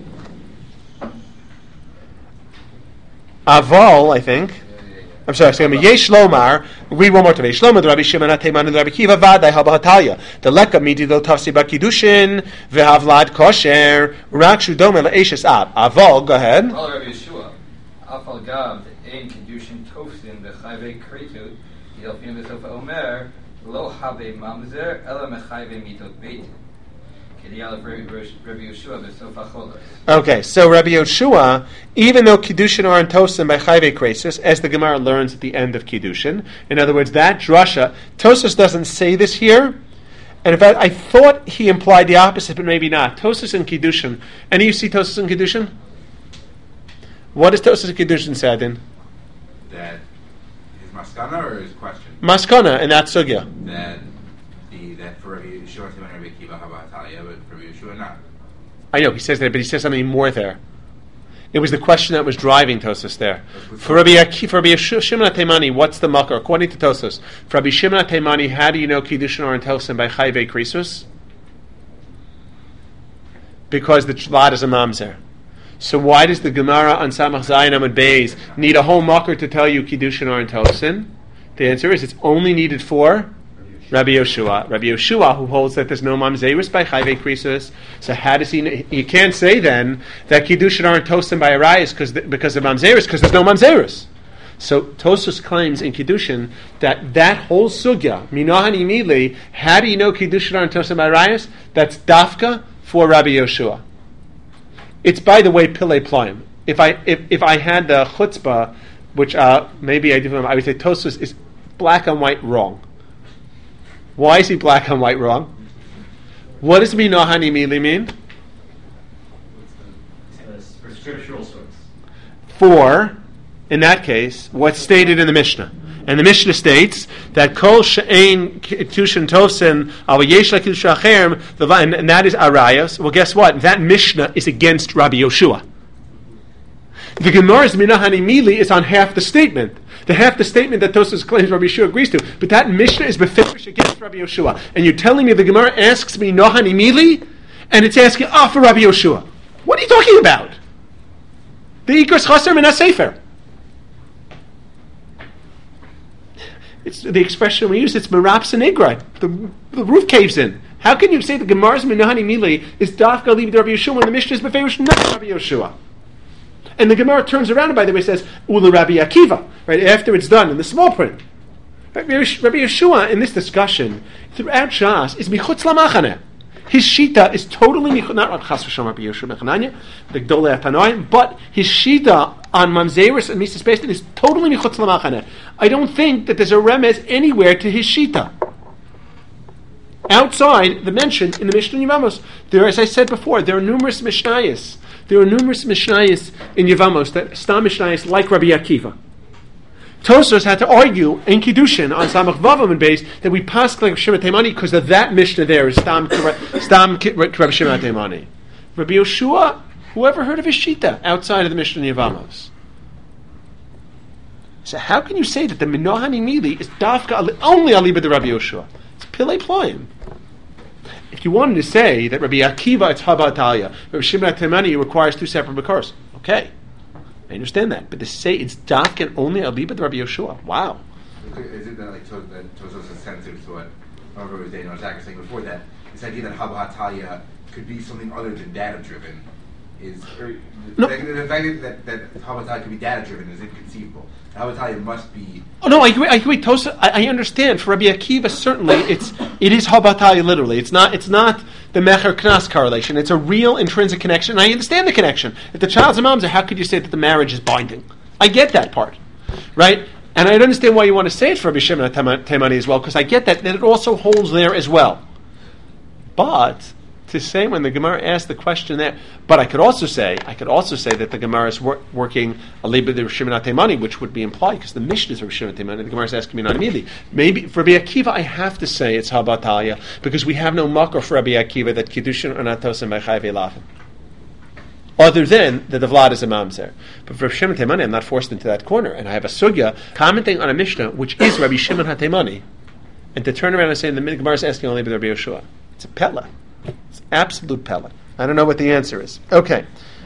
Aval, I think. I'm sorry, excuse me. Yesh Lomar. Read one more time. Yesh Lomar. The Rabbi Shimon HaTeimani and the Rabbi Akiva Vaday Haba Hatalia. The Leka Midi Lo Tafsi Bakidushin VeHavlad Kosher Rakshu Dome LaEshes Ab. Aval, go ahead. All Rabbi Yeshua. Afal Gav Ein Kiddushin Tofsin VeChayvei Kretut Yelfin VeSofa Omer Lo Have Mamzer Ela Mechayvei Mitot Beit. Okay, so Rabbi Yoshua, even though Kiddushin are in Tosin by Chayvei Kresus, as the Gemara learns at the end of Kiddushin, in other words, that drasha, Tosfos doesn't say this here, and in fact, I thought he implied the opposite, but maybe not. Tosfos and Kiddushin. Any of you see Tosfos and Kiddushin? What does Tosfos and Kiddushin say, then? That his maskana or his question? Maskana, and that's sugya. That for Rabbi Yeshua and Rabbi Akiva Habatalia, but for Rabbi Yeshua not. I know he says that, but he says something more there. It was the question that was driving Tosfos there. For Rabbi Shimon HaTeimani, what's the makar? According to Tosfos, for Rabbi Shimon HaTeimani, how do you know Kiddushin are in Tosin by Chayvei Kresus? Because the Chlad is a mamzer. So why does the Gemara on Samach Zayin Amud Beis need a whole makar to tell you Kiddushin or Tosin? The answer is it's only needed for Rabbi Yoshua. Rabbi Yoshua, who holds that there's no mamzerus by chayvei krisus. So how does he? You can't say then that Kiddushin aren't tosin by arayis because of mamzerus, because there's no mamzerus. So Tosfos claims in Kiddushin that whole sugya minahani mili. How do you know Kiddushin aren't tosin by arayis? That's dafka for Rabbi Yoshua. It's, by the way, Pilei Ploim. If I had the chutzpah, which maybe I do, I would say Tosfos is black and white wrong. Why is he black and white wrong? What does minahani mili mean? For scriptural source. For, in that case, what's stated in the Mishnah. And the Mishnah states that kol she'ein kiddushin tovsin al yesh l'kiddush acherem, and that is arayos. Well, guess what? That Mishnah is against Rabbi Yoshua. The Gemara's minahani mili is on half the statement. The half the statement that Tosfos claims Rabbi Yoshua agrees to. But that Mishnah is beferish against Rabbi Yoshua. And you're telling me the Gemara asks me minahani mili, and it's asking, for Rabbi Yoshua. What are you talking about? The Ikras Chaser Min HaSefer. It's the expression we use. It's meraps and igra. The roof caves in. How can you say the Gemara's minahani mili is dafka libi Rabbi Yoshua when the Mishnah is beferish not Rabbi Yoshua? And the Gemara turns around and, by the way, says Ula Rabbi Akiva, right after it's done in the small print. Right? Rabbi Yeshua in this discussion throughout Shas is michutz lamachane. His shita is totally not Chas v'Shalom Rabbi Yeshua Mechananya, the Gdolei Apanoim, but his shita on mamzerus and Mises Pestin is totally michutz lamachane. I don't think that there's a remez anywhere to his shita outside the mention in the Mishnah Yevamos. There, as I said before, there are numerous Mishnayos. There are numerous Mishnayos in Yevamos that stam Mishnayos like Rabbi Akiva. Tosfos had to argue in Kiddushin on Samach Vavam and Beis that we pass like Rabbi Shimon Teimani because of that Mishnah there is stam Rabbi Shimon Teimani. Rabbi Yoshua, whoever heard of his shita outside of the Mishnah Yevamos? So how can you say that the minahani mili is dafka only aliba the Rabbi Yoshua? It's Pilei Ploim. If you wanted to say that Rabbi Akiva it's Haba Talia, Rabbi Shimon Teimani requires two separate makars, okay, I understand that. But to say it's dafka and only aliba the Rabbi Yoshua, wow. Is it that like Tosfos is sensitive to what Rabbi Daniel was saying before that this idea that Haba Talia could be something other than data driven is the fact that Haba Talia could be data driven is inconceivable. Haba Talia must be. Oh no, I agree. Tosfos, I understand. For Rabbi Akiva, certainly it is Haba Talia literally. It's not the Mecher Knas correlation. It's a real intrinsic connection. And I understand the connection. If the child's a mamzer, how could you say that the marriage is binding? I get that part, right? And I understand why you want to say it's for Rabbi Shimon Teimani as well, because I get that it also holds there as well. But to say when the Gemara asked the question there, but I could also say that the Gemara is working a little bit of Rabbi Shimon Teimani, which would be implied because the Mishnah is Rabbi Shimon Teimani. The Gemara is asking me not immediately. Maybe for Rabbi Akiva, I have to say it's Haba Talia because we have no makar for Rabbi Akiva that Kiddushin or not tosin by chayvei lafin. Other than that the Vlad is a mamzer. But for Rabbi Shimon Teimani, I'm not forced into that corner, and I have a sugya commenting on a Mishnah which is Rabbi Shimon HaTeimani, and to turn around and say the Gemara is asking only by Rabbi Yoshua. It's a petla. It's absolute pellet. I don't know what the answer is. Okay.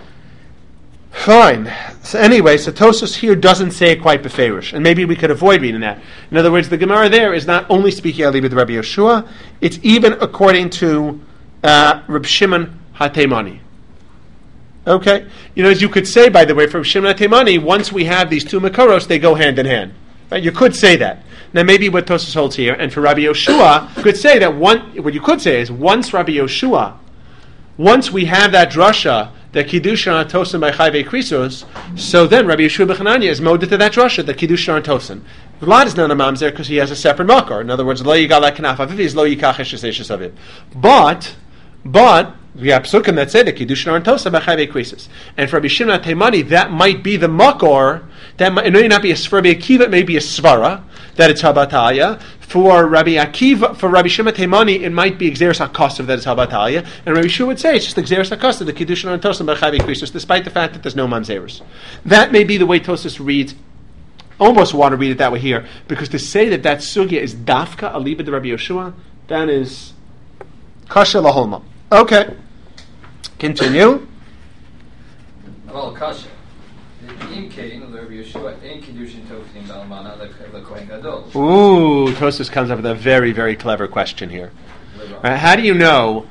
Fine. So anyway, Tosfos here doesn't say it quite beferish, and maybe we could avoid reading that. In other words, the Gemara there is not only speaking Ali with Rabbi Yoshua, it's even according to Rabbi Shimon HaTeimani. Okay? As you could say, by the way, for Rabbi Shimon HaTeimani, once we have these two Makaros, they go hand in hand. Right? You could say that. Now, maybe what Tosfos holds here, and for Rabbi Yoshua, you could say that what you could say is once Rabbi Yoshua, once we have that drasha that kiddushin on tosin by chayvei krisos, so then Rabbi Yeshua B'Chananya is moded to that drasha that kiddushin on tosin. Vlad is not a mamzer because he has a separate makar. In other words, lo yigal kanaf aviv is lo yikach eshes aviv. But we have psukim that say that kiddushin on tosin by chayvei krisos, and for Rabbi Shimon Teimani that might be the makar. That might, it may not be for Rabbi Akiva, it may be a svara that it's Habataya. For Rabbi Akiva, for Rabbi Shimon Teimani, it might be Xeris HaKosav that it's Habataya. And Rabbi Shua would say it's just Xeris HaKosav, the Kiddushin on Tosim by Chayvei Krisos, despite the fact that there's no Mamzerus. That may be the way Tosfos reads. Almost want to read it that way here, because to say that sugya is Dafka Aliba de Rabbi Yoshua, that is Kasha Laholma. Okay. Continue. Aval kasha. Im kein Rabbi Yeshua ein kiddushin tofsim b'almana lekohen gadol. Ooh, Tosfos comes up with a very, very clever question here. How do you know?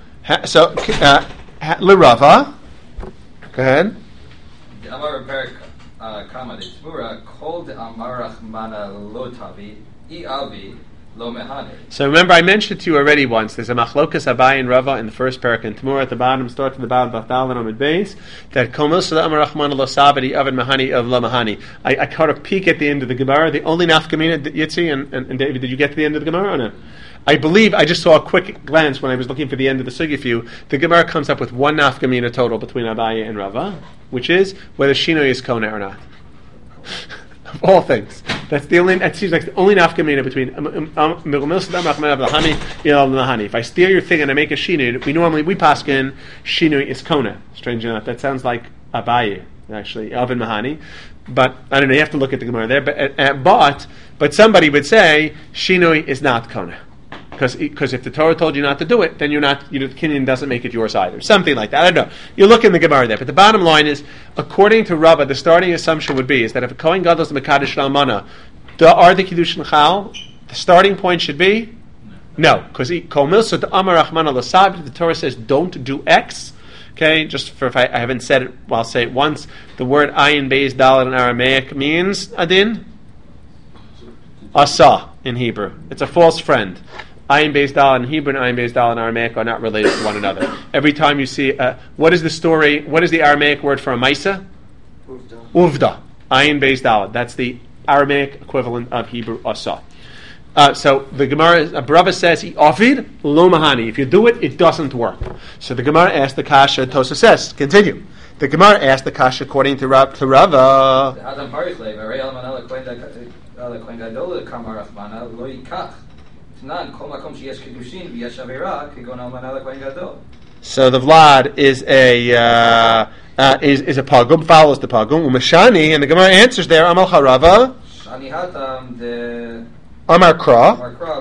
L'Rava. Go ahead. Amar Perik Kama de Tzmura Kol de Amarach Mana Lo Tavi I Avi Lo Mehane. So remember, I mentioned to you already once. There's a machlokas Abai and Rava in the first parak and Tmura at the bottom. Start from the bottom. Bafdal and Amid Beis. That Komil Sada Amarach Mana Lo Sabadi Avid Mahani of Lo Mahani. I caught a peek at the end of the Gemara. The only nafkamina Yitzi and David. Did you get to the end of the Gemara or no? I believe, I just saw a quick glance when I was looking for the end of the Sugi for you. The Gemara comes up with one nafkamina total between Abaye and Rava, which is whether Shinoi is Kona or not. Of all things. That seems like the only nafkamina between if I steal your thing and I make a Shinoi, we paskin Shinoi is Kona. Strange enough. That sounds like Abaye, actually, Avin Mahani. But I don't know, you have to look at the Gemara there. But somebody would say Shinoi is not Kona. Because if the Torah told you not to do it, then the Kinyan doesn't make it yours either. Something like that. I don't know. You look in the Gemara there. But the bottom line is, according to Rava, the starting assumption would be is that if a Kohen Gadol is the Mekadosh Almana, are the Kiddushin Chal? The starting point should be no. Because Kol Milsa to Amar Rachmana L'Sabit, the Torah says don't do X. Okay, just for if I haven't said it, well, I'll say it once. The word Ayin Beis Dalet in Aramaic means Adin? Asa in Hebrew. It's a false friend. Ayin Beis Dal in Hebrew and Ayin Beis Dal in Aramaic are not related to one another. Every time you see, what is the story? What is the Aramaic word for a Maisa? Uvda. Ayin Beis Dal. That's the Aramaic equivalent of Hebrew Asa. So the Gemara, Rava says, "Ovid lo mahani." If you do it, it doesn't work. So the Gemara asked the kasha. Tosa says, continue. The Gemara asked the kasha according to Rava. So the Vlad is a pagum, follows the pagum. Umashani, and the Gemara answers there. Amal Harava. Amar Kra.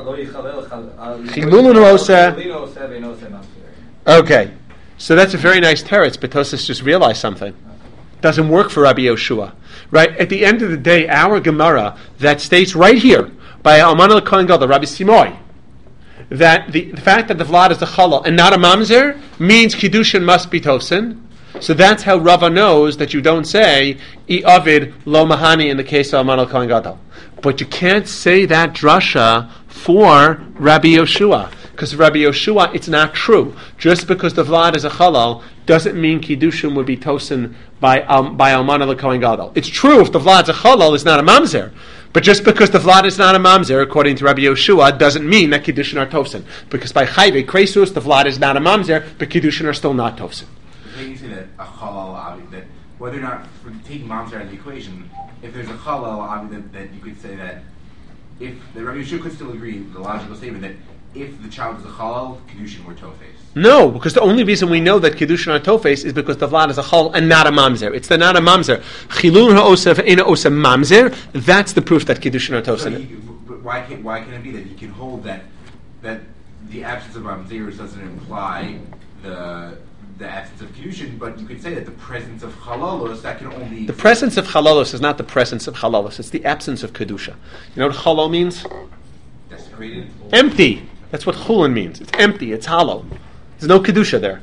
Okay, so that's a very nice teretz. But Tosas just realized something. Doesn't work for Rabbi Yoshua, right? At the end of the day, our Gemara that states right here by Alman Kohen Gadol, Rabbi Simoy, that the fact that the Vlad is a chalal and not a mamzer means kiddushin must be tosin. So that's how Rava knows that you don't say I avid lo mahani in the case of Alman Kohen Gadol. But you can't say that drasha for Rabbi Yoshua. Because Rabbi Yoshua, it's not true. Just because the Vlad is a chalal doesn't mean kiddushin would be tosin by Alman Kohen Gadol. It's true if the Vlad's a chalal, it's not a mamzer. But just because the Vlad is not a mamzer, according to Rabbi Yoshua, doesn't mean that kiddushin are tosin. Because by chayve kresus, the Vlad is not a mamzer, but kiddushin are still not tosin. When you say that a chalal, that whether or not for taking mamzer out of the equation, if there's a chalal, that you could say that if the Rabbi Yoshua could still agree with the logical statement that if the child is a chalal, kiddushin were tofes. No, because the only reason we know that kiddushin are tofes is because the Vlad is a chalal and not a mamzer. It's the not a mamzer. Chilun ha'osef ena osef mamzer. That's the proof that kiddushin are tosin. But why can it be that he can hold that the absence of mamzer doesn't imply the absence of kiddushin, but you could say that the presence of halalos that can only the presence of halalos is not the presence of halalos. It's the absence of kedusha. You know what halal means? Desecrated. Empty. That's what chulin means. It's empty. It's hollow. There's no kedusha there.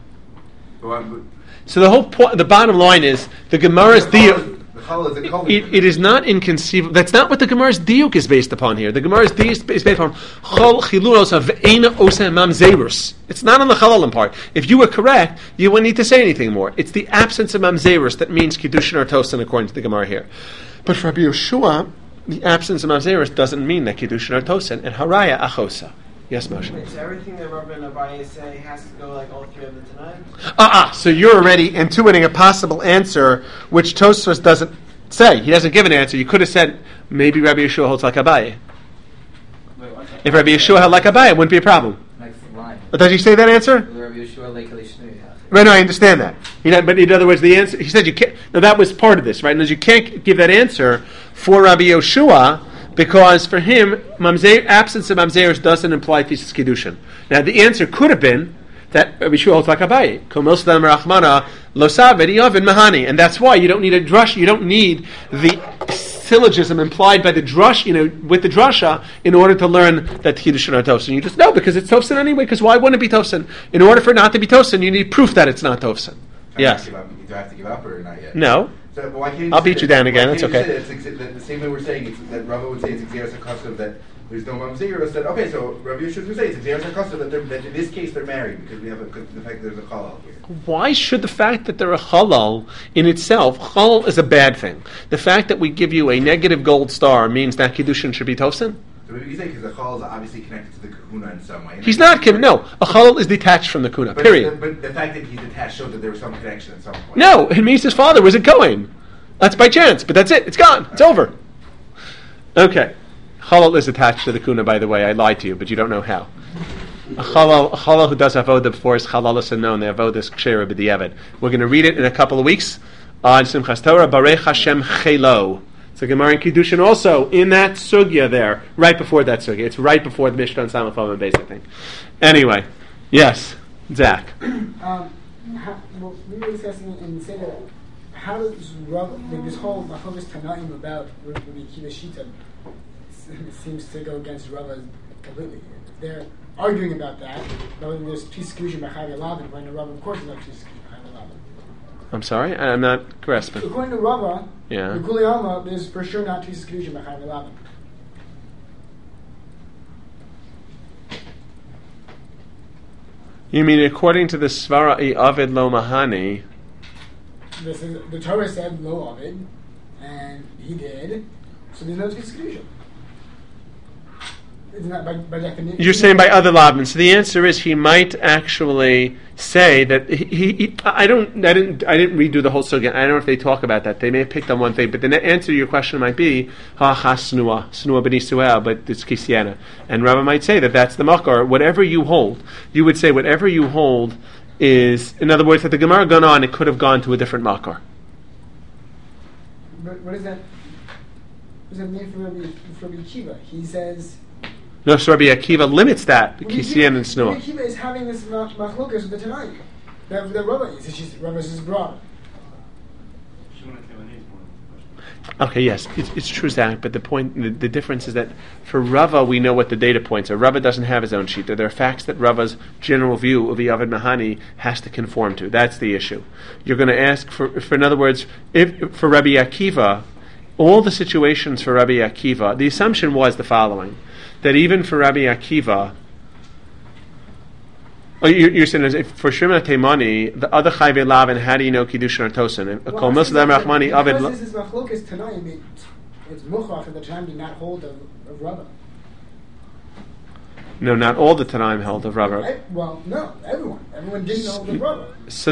So the whole point, the bottom line is the Gemara's diuk. It is not inconceivable. That's not what the Gemara's diuk is based upon here. The Gemara's diuk is based upon chol chiluros of eina oseh mamzerus. It's not on the chalalim part. If you were correct, you wouldn't need to say anything more. It's the absence of mamzerus that means kiddushin or tosin according to the Gemara here. But for Rabbi Yoshua, the absence of mamzerus doesn't mean that kiddushin or tosin. And haraya achosa. Yes, Moshe. So everything that Rabbi and Abaye say has to go like all three of the Tanaim? So you're already intuiting a possible answer, which Tosfos doesn't say. He doesn't give an answer. You could have said, maybe Rabbi Yeshua holds like Abaye. If Rabbi Yeshua held like Abaye, it wouldn't be a problem. But does he say that answer? Right, no, I understand that. But in other words, the answer, he said you can't, now that was part of this, right? And you can't give that answer for Rabbi Yoshua, because for him, absence of mamzerus doesn't imply thesis kiddushin. Now the answer could have been that Rabbi Shua holds like Abaye. Kol milsa d'am rachmana lo saved iyavin mahani, and that's why you don't need a drush. You don't need the syllogism implied by the drush, with the drasha, in order to learn that Kiddushin are Tofsin. You just know because it's Tofsin anyway. Because why wouldn't it be Tofsin? In order for it not to be Tofsin, you need proof that it's not Tofsin. Yes. Do I have to give up or not yet? No. So, why can't you I'll beat you down again. It's okay. The same way we're saying it's, that Rava would say it's Xeris HaKasav that there's no Mamzer. Said, okay, so Rabbi Yeshua would say it's Xeris HaKasav that in this case they're married because we have the fact that there's a Chalal here. Why should the fact that they're a Chalal in itself, Chalal is a bad thing. The fact that we give you a negative gold star means that Kiddushin should be Tofsin? So maybe you say because the Chalal is obviously connected to the Kahuna in some way. He's not no. A Chalal is detached from the Kuna, period. But the fact that he's detached shows that there was some connection at some point. No, it means his father was a Kohen. That's by chance, but that's it. It's gone. It's over. Okay. Chalal is attached to the Kuna, by the way. I lied to you, but you don't know how. A Chalal who does Avodah before is Chalalas and known. The Avodah is Kshera b'diavad. We're going to read it in a couple of weeks on Simchas Torah. Barech Hashem Chelo. It's a Gemara in Kiddushin also in that sugya there, right before that sugya. It's right before the Mishnah and Samachom and Beis, I think. Anyway, yes, Zach. Well, we were discussing and say that how does this whole Machovis Tanaim about Rabbi Akiva Shita seems to go against Rava completely. They're arguing about that, but when there's Tziskushin B'Chai Lavin, when the Rava, of course, is not Tziskushin B'Chai Lavin. I'm sorry? I'm not grasping. According to Rava, yeah. the Kuli Alma, there's for sure not Tziskushin B'Chai Lavin. You mean according to the Svara Avid Lo Mahani? The Torah said Lo Avid, and he did, so there's no Tziskushin. It's not by definition. You're saying by other lavin. So the answer is he might actually say that I didn't redo the whole sugya. I don't know if they talk about that. They may have picked on one thing, but the answer to your question might be snua b'nisuel, but it's kisiana. And Rava might say that that's the makar. Whatever you hold, you would say whatever you hold is, in other words, that the Gemara gone on, it could have gone to a different makar. But what is that? What does that mean for Rabbi Akiva? He says. No, so Rabbi Akiva limits that, Kisian and Snua. Rabbi Akiva is having this machlokas with the Tanai. That Rava is. Rava is broad. Okay, yes, it's true, Zach, but the difference is that for Rava, we know what the data points are. Rava doesn't have his own sheet. There are facts that Rava's general view of Yavid Mahani has to conform to. That's the issue. You're going to ask for in other words, if for Rabbi Akiva, all the situations for Rabbi Akiva, the assumption was the following. That even for Rabbi Akiva, you're saying if for Shimon Teimani, the other Chayve Lavin, how do you know Kiddushin or Tosin? Because this is Machlokas Tanaim, it's Muchach at the time did not hold of Rava. No, not all the Tanaim held of Rava. Well, no, everyone didn't hold of Rava. So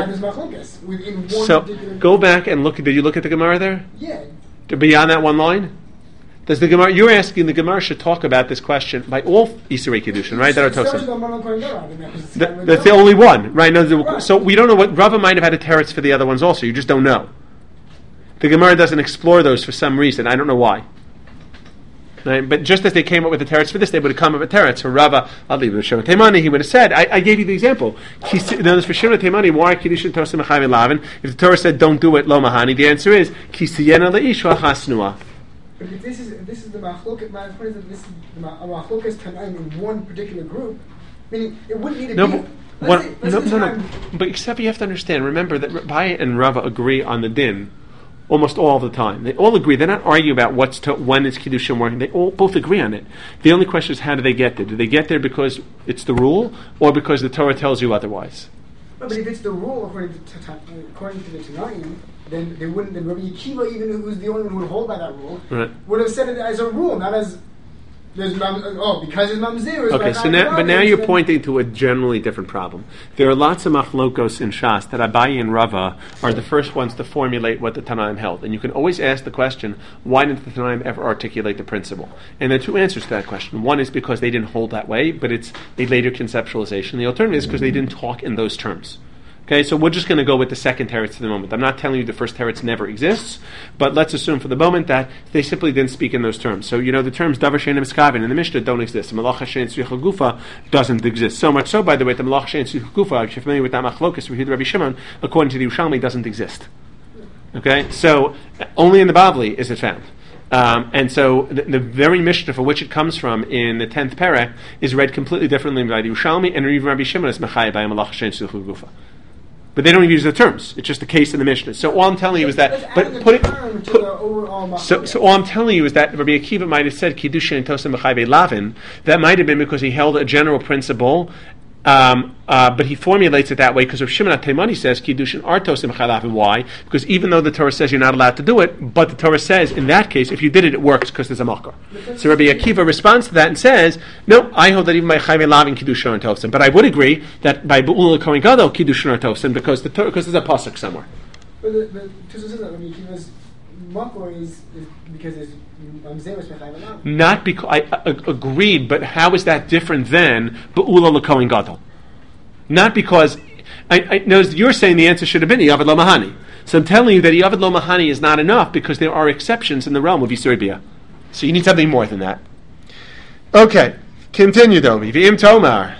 go back and look. Did you look at the Gemara there? Yeah. Beyond that one line. Does the Gemara? You're asking the Gemara should talk about this question by all Yisrei Kiddushin, right? That are Tosin. That's the only one, right? No, so we don't know what Rava might have had a teretz for the other ones also. You just don't know. The Gemara doesn't explore those for some reason. I don't know why. Right? But just as they came up with the teretz for this, they would have come up with teretz for Rava. I'll leave it with Shimon Teimani. He would have said, I gave you the example. For Shimon Teimani, why Kiddushin Tosin Mechavi Lavin? If the Torah said don't do it, Lo Mahani, the answer is Kisiyena Leishwa Hasnua. But if this is the machloket, my point is that this is the machloket Tanaim in one particular group, meaning it wouldn't need to be. No. But except you have to understand. Remember that Abaye and Rava agree on the din almost all the time. They all agree. They're not arguing about when is Kiddushin working. They all both agree on it. The only question is how do they get there? Do they get there because it's the rule, or because the Torah tells you otherwise? But if it's the rule according to the Tanaim, then they wouldn't. Then Rabbi Akiva, even who was the only one who would hold by that rule, right, would have said it as a rule, not as because it's mamzer. Okay, so now you're pointing to a generally different problem. There are lots of machlokos in Shas that Abaye and Rava are the first ones to formulate what the Tanaim held, and you can always ask the question: why didn't the Tanaim ever articulate the principle? And there are two answers to that question. One is because they didn't hold that way, but it's a later conceptualization. The alternative is because they didn't talk in those terms. Okay, so we're just going to go with the second teretz for the moment. I'm not telling you the first teretz never exists, but let's assume for the moment that they simply didn't speak in those terms. So, the terms davar she'ein miskavin in the Mishnah don't exist. The malacha she'ein tzricha gufa doesn't exist. So much so, by the way, the malacha she'ein tzricha gufa, if you're familiar with that machlokas, Rabbi Shimon, according to the Yerushalmi, doesn't exist. Okay, so only in the Bavli is it found. And so the very Mishnah for which it comes from in the 10th perek is read completely differently by the Yerushalmi, and even Rabbi Shimon is mechayeh by malacha she'ein tzricha gufa. But they don't even use the terms. It's just the case in the Mishnah. So all I'm telling you is that. So all I'm telling you is that Rabbi Akiva might have said kiddushin and tosim b'chai lavin. That might have been because he held a general principle, but he formulates it that way because Rav Shimon HaTeimani says kiddushin are tosim b'chai lavin. Why? Because even though the Torah says you're not allowed to do it, but the Torah says in that case if you did it, it works because there's a makar. So Rabbi Akiva responds to that and says, no, I hold that even by chai lavin kiddushin are tosim. But I would agree that by bu'ul kohen gadol kiddushin are tosim because there's a pasuk somewhere. But the says that Rabbi Akiva's makar is because there's mamzeros b'chai lavin. Not because I agreed, but how is that different than bu'ul kohen gadol? Not because I know you're saying the answer should have been Yavad Lo Mahani. So I'm telling you that Yavad Lo Mahani is not enough because there are exceptions in the realm of Yisur Biyah. So you need something more than that. Okay, continue though. V'im Tomar.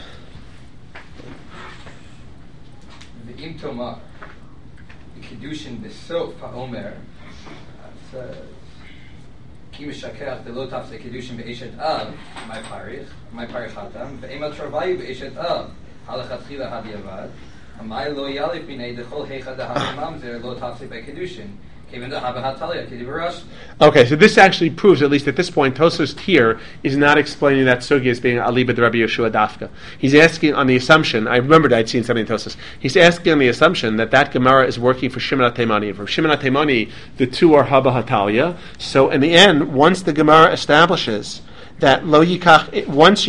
V'im Tomar. Kiddushin b'sof ha'omer. Says Ki mishakeach delo tafse kiddushin be'eshet av. My parich hatam. V'im atravayu be'eshet av. Halachatchila hadiyavad. Amay lo yalif binei dechol heicha dehav mamzer lo tafse be'kiddushin. Okay, so this actually proves, at least at this point, Tosfos here is not explaining that sugya as being aliba de Rabbi Yeshua dafka. He's asking on the assumption, I remembered I'd seen something in Tosfos, he's asking on the assumption that Gemara is working for Shimon HaTeimani. And for Shimon HaTeimani, the two are Haba HaTalya. So in the end, once the Gemara establishes that lo yikach, once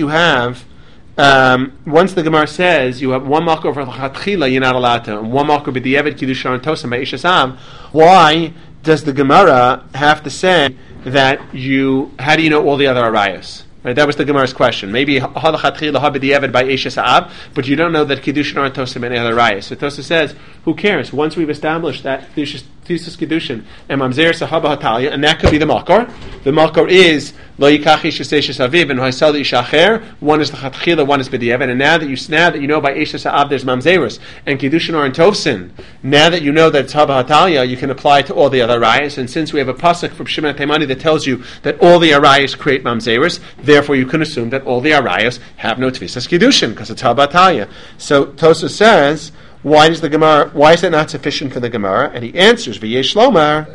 the Gemara says you have one makor for Chatchila, you're not allowed to, and one makor b'di'evet kiddushin and tosam by ishasav, why does the Gemara have to say that how do you know all the other arayos? Right, that was the Gemara's question. Maybe halachatchila hab'di'evet by ishasav, but you don't know that kiddushin and tosam and other arayos. So Tosfos says, who cares? Once we've established that Tisus Kiddushin and Mamzer Sahaba Hatalia, and that could be the Makar. The Makar is Lo Yikach Ishes Eshes Aviv and Haisal Ishacher. One is the Chatchila, one is B'di'evet. And now that you know by Eshes Ha'av there's Mamzerus and Kiddushin or in Tovsin, now that you know that it's Haba Hatalia, you can apply it to all the other arayos. And since we have a pasuk from Shimon HaTeimani that tells you that all the arayos create Mamzerus, therefore you can assume that all the arayos have no Tvisas Kiddushin because it's Haba Hatalia. So Tosfos says, why is that not sufficient for the Gemara? And he answers, V'yesh lomar.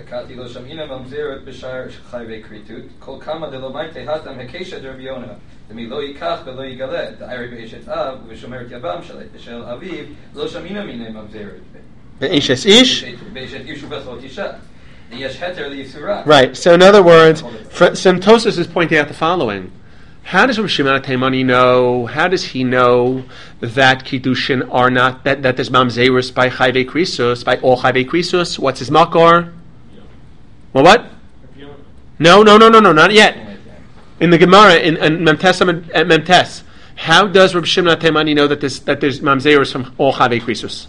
Right. So in other words, Tosfos is pointing out the following. How does Rav Shimon HaTeimani know? How does he know that kiddushin are not that there's mamzerus by chayvei krisus, by all chayvei krisus? What's his makor? Well, what? No, not yet. In the Gemara in Memtes, how does Rav Shimon HaTeimani know that there's mamzerus from all chayvei krisus?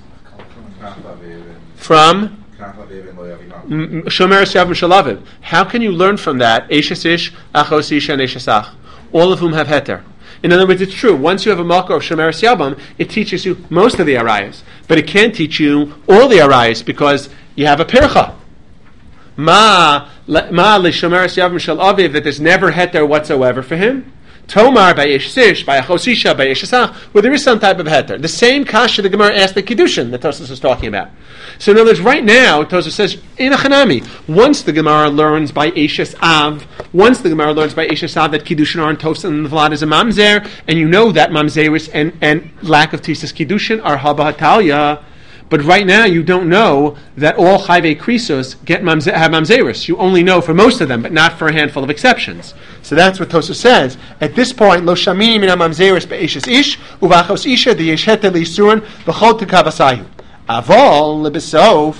From Shomer Yavim Shalaviv. How can you learn from that? Eishes ish, achos ish, and eishes ach. All of whom have heter. In other words, it's true. Once you have a makor of Shomer Yavim, it teaches you most of the arayos, but it can't teach you all the arayos because you have a pircha. Ma l'Shomer Yavim Shal Aviv that there's never heter whatsoever for him. Tomar by Yeshsish, by Achosisha, by Yeshasach, where there is some type of heter. The same kasha the Gemara asked the Kiddushin that Tosfos was talking about. So in other words, right now, Tosfos says, in a chanami, once the Gemara learns by Eshes Av that Kiddushin are in Tosfos and the Vlad is a mamzer, and you know that mamzeris and lack of Tisas Kiddushin are Haba Hatalia, but right now you don't know that all Chayvei Krisos have mamzeris. You only know for most of them, but not for a handful of exceptions. So that's what Tosfos says. At this point, Lo Shamini Mina Mamzeris Be'eshes Ish, Uvachos Isha, the Yeshete Lisuran, B'chol Tekavasayu. Avol Lebesof.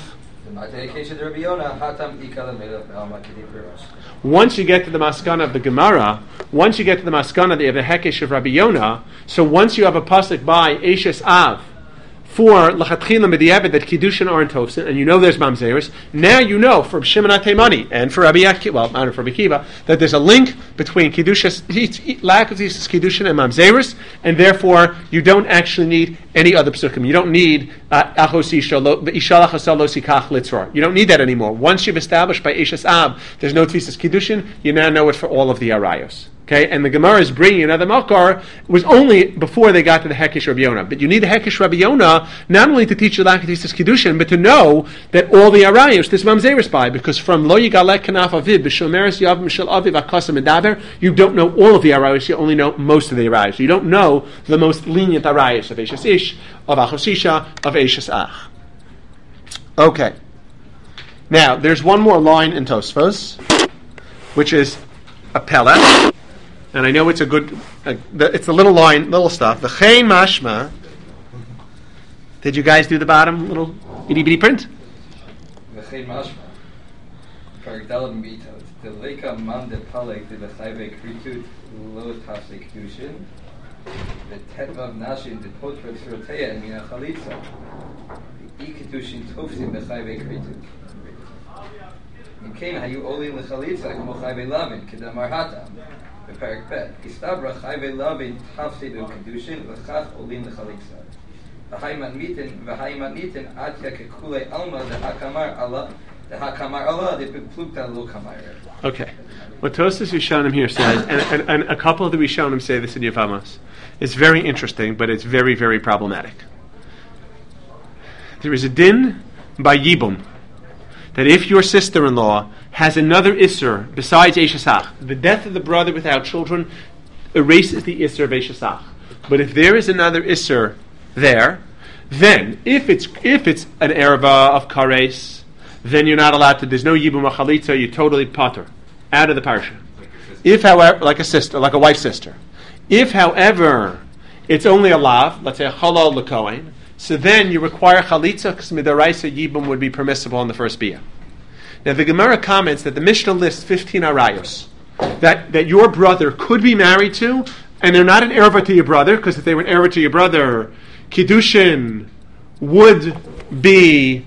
Once you get to the maskana of the Gemara, once you get to the maskana of the Hekesh of Rabbi Yonah, so once you have a pasuk by Eshes Av, for Lachatchila Mediabed that Kiddushin aren't Tofsin, and you know there's Mamzeris, now you know from Shimon HaTeimani and for Rabbi Akiva, well, not for Rabbi Akiva, that there's a link between Kiddushin, lack of Yisus Kiddushin and Mamzeris, and therefore you don't actually need any other psukim. You don't need Achos Isha Lo Sikach Litzror. You don't need that anymore. Once you've established by Eishes Av there's no Tvisas Kiddushin, you now know it for all of the Arayos. Okay, and the Gemara is bringing another Makar was only before they got to the Hekesh Rabbi Yonah. But you need the Hekesh Rabbi Yonah not only to teach you Lakatis Kiddushin, but to know that all the Arayos, this Mamzeris by, because from Lo Yigalek Kanaf Aviv, B'Shomeres Yav Mishal Aviv Akasa Medaber, you don't know all of the Arayos, you only know most of the Arayos. You don't know the most lenient Arayos of Eishes Ish, of Achos Isha, of Eishes Ach. Okay. Now, there's one more line in Tosfos, which is a Pella. And I know it's a good, it's a little line, little stuff. V'chein mashma. Did you guys do the bottom little itty bitty print? V'chein mashma. Parak Daled Mitot. Deleka man de palek de v'chayve kritut lo tafse kedushin. V'tetvav nashin de potra tzroteya in mina chalitza. I kedushin tofsim v'chayve kritut. Mkein hayu olin l'chalitza kmo chayve lavin kedamar hatam. Parak Bet. Istabra chayve lavin tafsidu kedushin v'chach olin l'chalitza. V'hayman nitin atya kekule alma dehakamar Allah dehakamar Allah deplukta lo kamayre. Okay. What Tosfos Rishonim here says, and a couple of the Rishonim say this in Yevamos, it's very interesting, but it's very, very problematic. There is a din by Yibum that if your sister-in-law has another Isser besides Eishesach, the death of the brother without children erases the Isser of Eishesach. But if there is another Isser there, then if it's an Erva of Kares, then you're not allowed to, there's no Yibum or Chalitza, you're totally potter, out of the parsha. If, however, like a sister, like a wife's sister. If, however, it's only a lav, let's say a halal l'kohen, so then you require Chalitza, because Midaraisa Yibum would be permissible on the first biyah. Now the Gemara comments that the Mishnah lists 15 arayos that your brother could be married to, and they're not an erva to your brother, because if they were an erva to your brother, Kiddushin would be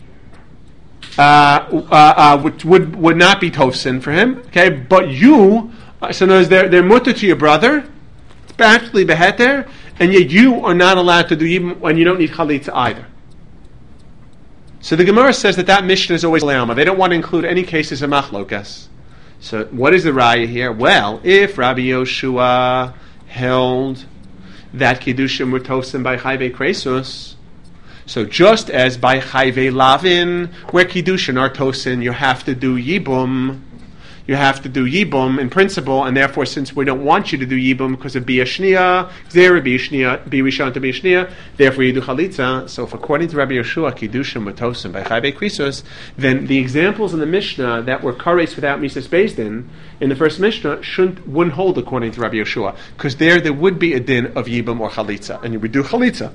would not be Tofsin for him. Okay, but you, so notice they're mutter to your brother, it's practically beheter, and yet you are not allowed to do even when you don't need Chalitza either. So the Gemara says that Mishnah is always Le'ama. They don't want to include any cases of Machlokas. So what is the Raya here? Well, if Rabbi Yoshua held that Kiddushin were Tofsin by Chayve Kresus, so just as by Chayve Lavin, where Kiddushin are Tofsin, you have to do Yibum. You have to do Yibum in principle, and therefore, since we don't want you to do Yibum because of Bia Shnia, Zera Bia Shnia, Bia Rishon to Bia Shnia, therefore you do Chalitza. So if according to Rabbi Yeshua, Kiddushin were Tosin by Chayve Krisos, then the examples in the Mishnah that were Kares without Mises Bezdin, in the first Mishnah, wouldn't hold according to Rabbi Yeshua, because there would be a din of Yibum or Chalitza, and you would do Chalitza.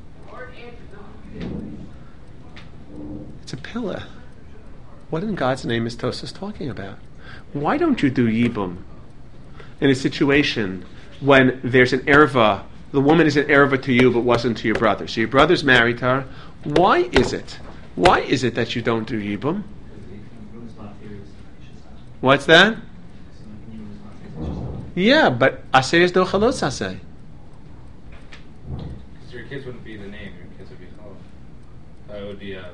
It's a pillar. What in God's name is Tosfos talking about? Why don't you do Yibum in a situation when there's an erva, the woman is an erva to you but wasn't to your brother, so your brother's married to her? Why is it that you don't do Yibum? What's that? Yeah, but Aseh is dochalos Aseh. Because your kids wouldn't be the name, your kids would be called. It would be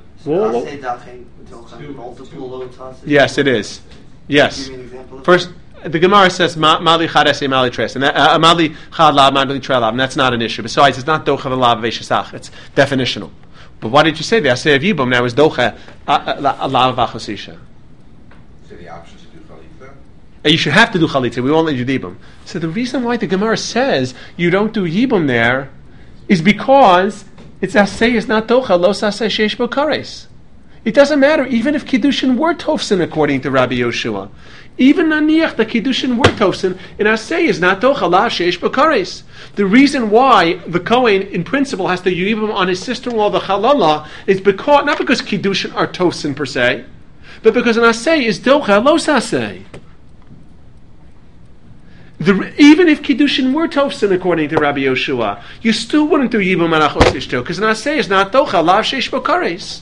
multiple lotas. Yes, it is. Yes. First, the Gemara says Mali Chadese Mali Tres, and Mali Chad Lav Mali Trelav, and that's not an issue. Besides, it's not Docha V'Lav V'Shesach. It's definitional. But why did you say the Aseh of Yibum now is Docha Lav V'Chosisha? So the option to do Chalitza? You should have to do Chalitza. We won't let you do Yibum. So the reason why the Gemara says you don't do Yibum there is because it's Aseh is not Docha Los Aseh Sheish Bo Kares. It doesn't matter, even if Kiddushin were Tofsin according to Rabbi Yoshua. Even Naniach, the Kiddushin were Tofsin, in Aseh is not Docha La Sheish B'Kares. The reason why the Kohen, in principle, has to Yibum on his sister-in-law, the Chalala, is because, not because Kiddushin are Tofsin per se, but because an Aseh is Docha Los Aseh. Even if Kiddushin were Tofsin according to Rabbi Yoshua, you still wouldn't do Yibum Manachos Ishto, because Naseh is not Docha, Lav Sheish Bokares.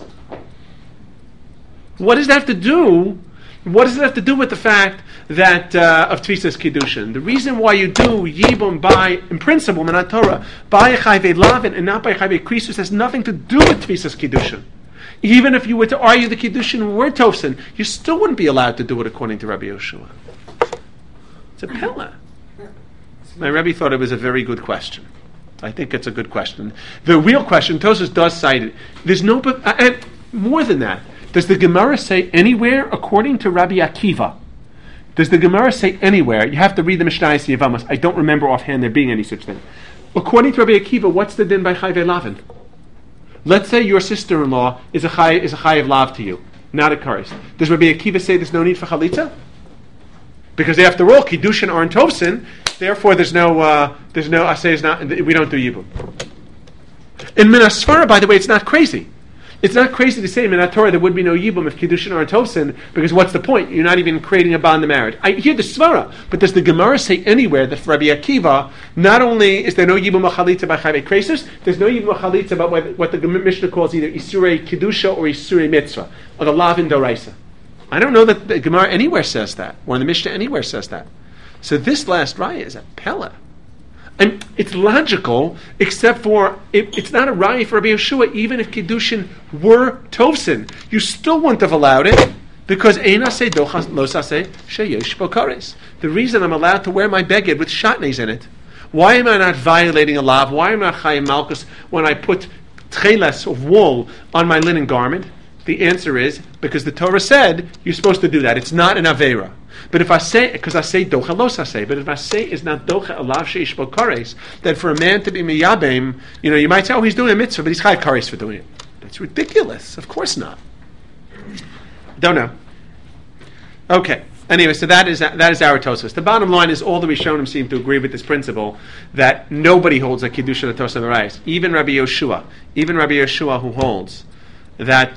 What does that have to do? What does it have to do with the fact that of Tfisas Kiddushin? The reason why you do Yibum by, in principle, Manat Torah, by Chayvei Lavin and not by Chayvei Krisus has nothing to do with Tfisas Kiddushin. Even if you were to argue the Kiddushin were Tofsin, you still wouldn't be allowed to do it according to Rabbi Yoshua. It's a Pella. My Rebbe thought it was a very good question. I think it's a good question. The real question, Tosfos does cite it. There's no, and more than that, does the Gemara say anywhere, according to Rabbi Akiva, does the Gemara say anywhere, you have to read the Mishnayos Yevamos, I don't remember offhand there being any such thing. According to Rabbi Akiva, what's the din by Chayvei Lavin? Let's say your sister-in-law is a Chayev Lav to you, not a Kares. Does Rabbi Akiva say there's no need for Chalitza? Because after all, Kiddushin aren't Tofsin, therefore there's no Aseh is not, we don't do Yibum. In Minas Svara, by the way, it's not crazy. It's not crazy to say in Minat Torah there would be no Yibum if Kiddushin aren't Tofsin, because what's the point? You're not even creating a bond of marriage. I hear the Svara, but does the Gemara say anywhere that for Rabbi Akiva, not only is there no Yibum Achalitza by Chayvei Kresus, there's no Yibum Achalitza about what the Mishnah calls either Isurei Kiddusha or Isurei Mitzvah, or the Lavin Doraisa. I don't know that the Gemara anywhere says that, or the Mishnah anywhere says that. So this last raya is a Pella. And it's logical, except for it's not a raya for Rabbi Yoshua. Even if Kiddushin were Tofsin, you still wouldn't have allowed it because Ein Aseh Dochas Los Aseh Sheyesh Bokares. The reason I'm allowed to wear my beged with shatnez in it, why am I not violating a lav? Why am I not Chayim Malkus when I put tcheles of wool on my linen garment? The answer is because the Torah said you're supposed to do that. It's not an avera. But if I say, because I say docha los I say, but if I say is not docha alav sheish bo kares, then for a man to be miyabim, you might say, oh, he's doing a mitzvah, but he's chayav kares for doing it. That's ridiculous. Of course not. Don't know. Okay. Anyway, so that is our Tosfos. The bottom line is all the Rishonim seem to agree with this principle that nobody holds a Kiddushin of Tosfos Arais. Even Rabbi Yoshua who holds that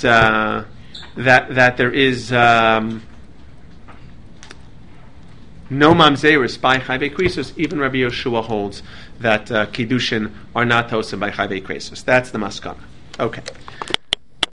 there is no mamzerus by Chayvei Krisus. Even Rabbi Yoshua holds that Kiddushin are not tosim by Chayvei Krisus. That's the maskana. Okay.